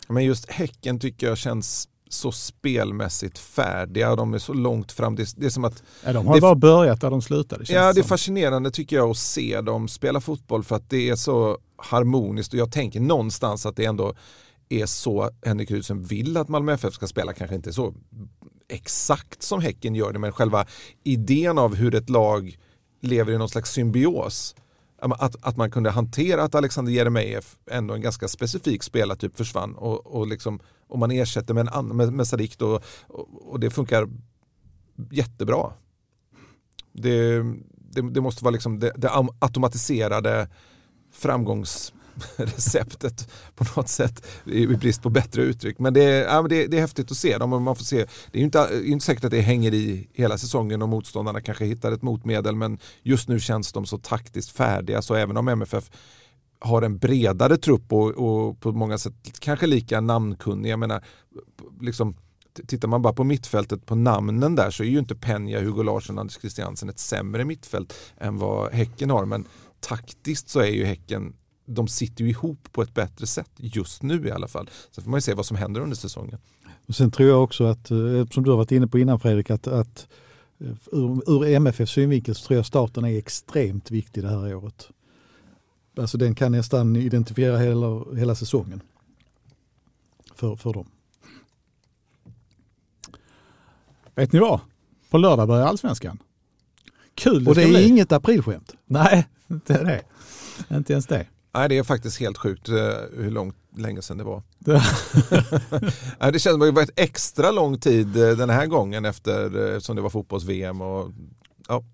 Speaker 4: Men just Häcken tycker jag känns så spelmässigt färdiga. De är så långt fram. Det, det är som att...
Speaker 2: Ja, de har
Speaker 4: det,
Speaker 2: bara börjat där de slutade.
Speaker 4: Ja, det är
Speaker 2: som.
Speaker 4: fascinerande tycker jag att se dem spela fotboll för att det är så harmoniskt. Och jag tänker någonstans att det ändå är så Henrik Rydström vill att Malmö F F ska spela. Kanske inte så exakt som Häcken gör det, men själva idén av hur ett lag lever i någon slags symbios. Att, att man kunde hantera att Alexander Jeremejeff, ändå en ganska specifik spelartyp, försvann och, och, liksom, och man ersätter med, en, med, med Sadiq då, och, och det funkar jättebra. Det, det, det måste vara liksom det, det automatiserade framgångsreceptet på något sätt, i brist på bättre uttryck. Men det, ja, men det, det är häftigt att se dem, och man får se. Det är ju inte, inte säkert att det hänger i hela säsongen och motståndarna kanske hittar ett motmedel, men just nu känns de så taktiskt färdiga, så även om M F F har en bredare trupp och, och på många sätt kanske lika namnkunniga, jag menar, liksom, tittar man bara på mittfältet på namnen där, så är ju inte Peña, Hugo Larsson, Anders Christiansen ett sämre mittfält än vad Häcken har, men taktiskt så är ju Häcken, de sitter ju ihop på ett bättre sätt just nu i alla fall. Så får man ju se vad som händer under säsongen. Och
Speaker 3: sen tror jag också att, som du har varit inne på innan Fredrik, att, att ur, ur M F F:s synvinkel så tror jag starten är extremt viktig det här året. Alltså den kan nästan identifiera hela, hela säsongen för, för dem.
Speaker 2: Vet ni vad? På lördag börjar Allsvenskan. Kul det
Speaker 3: Och det är
Speaker 2: bli.
Speaker 3: Inget aprilskämt.
Speaker 2: Nej, inte det. Inte ens det.
Speaker 4: Nej, det är faktiskt helt sjukt hur långt länge sedan det var. Det känns som att det var ett extra lång tid den här gången efter som det var fotbolls-V M. Och, ja.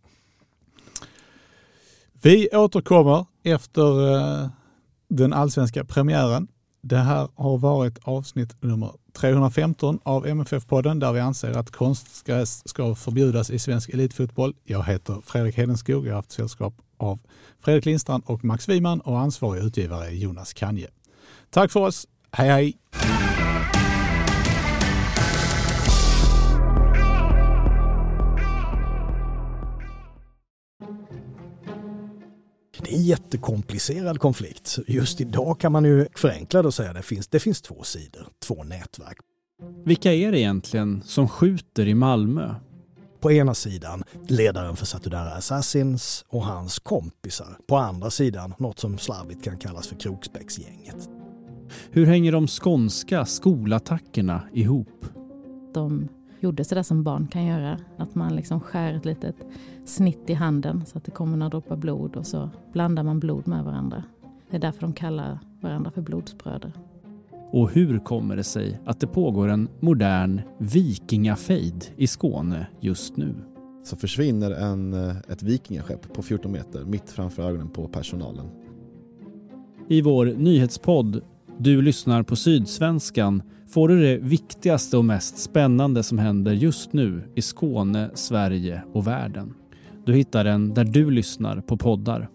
Speaker 2: Vi återkommer efter den allsvenska premiären. Det här har varit avsnitt nummer trehundrafemton av M F F-podden, där vi anser att konstgräs ska förbjudas i svensk elitfotboll. Jag heter Fredrik Hedenskog. Jag har haft sällskap av Fredrik Lindstrand och Max Wiman, och ansvarig utgivare är Jonas Kanje. Tack för oss. Hej hej!
Speaker 13: Det är en jättekomplicerad konflikt. Just idag kan man ju förenkla det och säga att det finns, det finns två sidor, två nätverk.
Speaker 1: Vilka är det egentligen som skjuter i Malmö?
Speaker 13: På ena sidan ledaren för Satudara Assassins och hans kompisar. På andra sidan något som slarvigt kan kallas för Kroksbäcksgänget.
Speaker 1: Hur hänger de skånska skolattackerna ihop?
Speaker 14: De gjorde så där som barn kan göra. Att man liksom skär ett litet snitt i handen så att det kommer några droppar blod, och så blandar man blod med varandra. Det är därför de kallar varandra för blodsbröder.
Speaker 1: Och hur kommer det sig att det pågår en modern vikingafejd i Skåne just nu?
Speaker 15: Så försvinner en, ett vikingaskepp på fjorton meter mitt framför ögonen på personalen.
Speaker 1: I vår nyhetspodd Du lyssnar på Sydsvenskan får du det viktigaste och mest spännande som händer just nu i Skåne, Sverige och världen. Du hittar den där du lyssnar på poddar.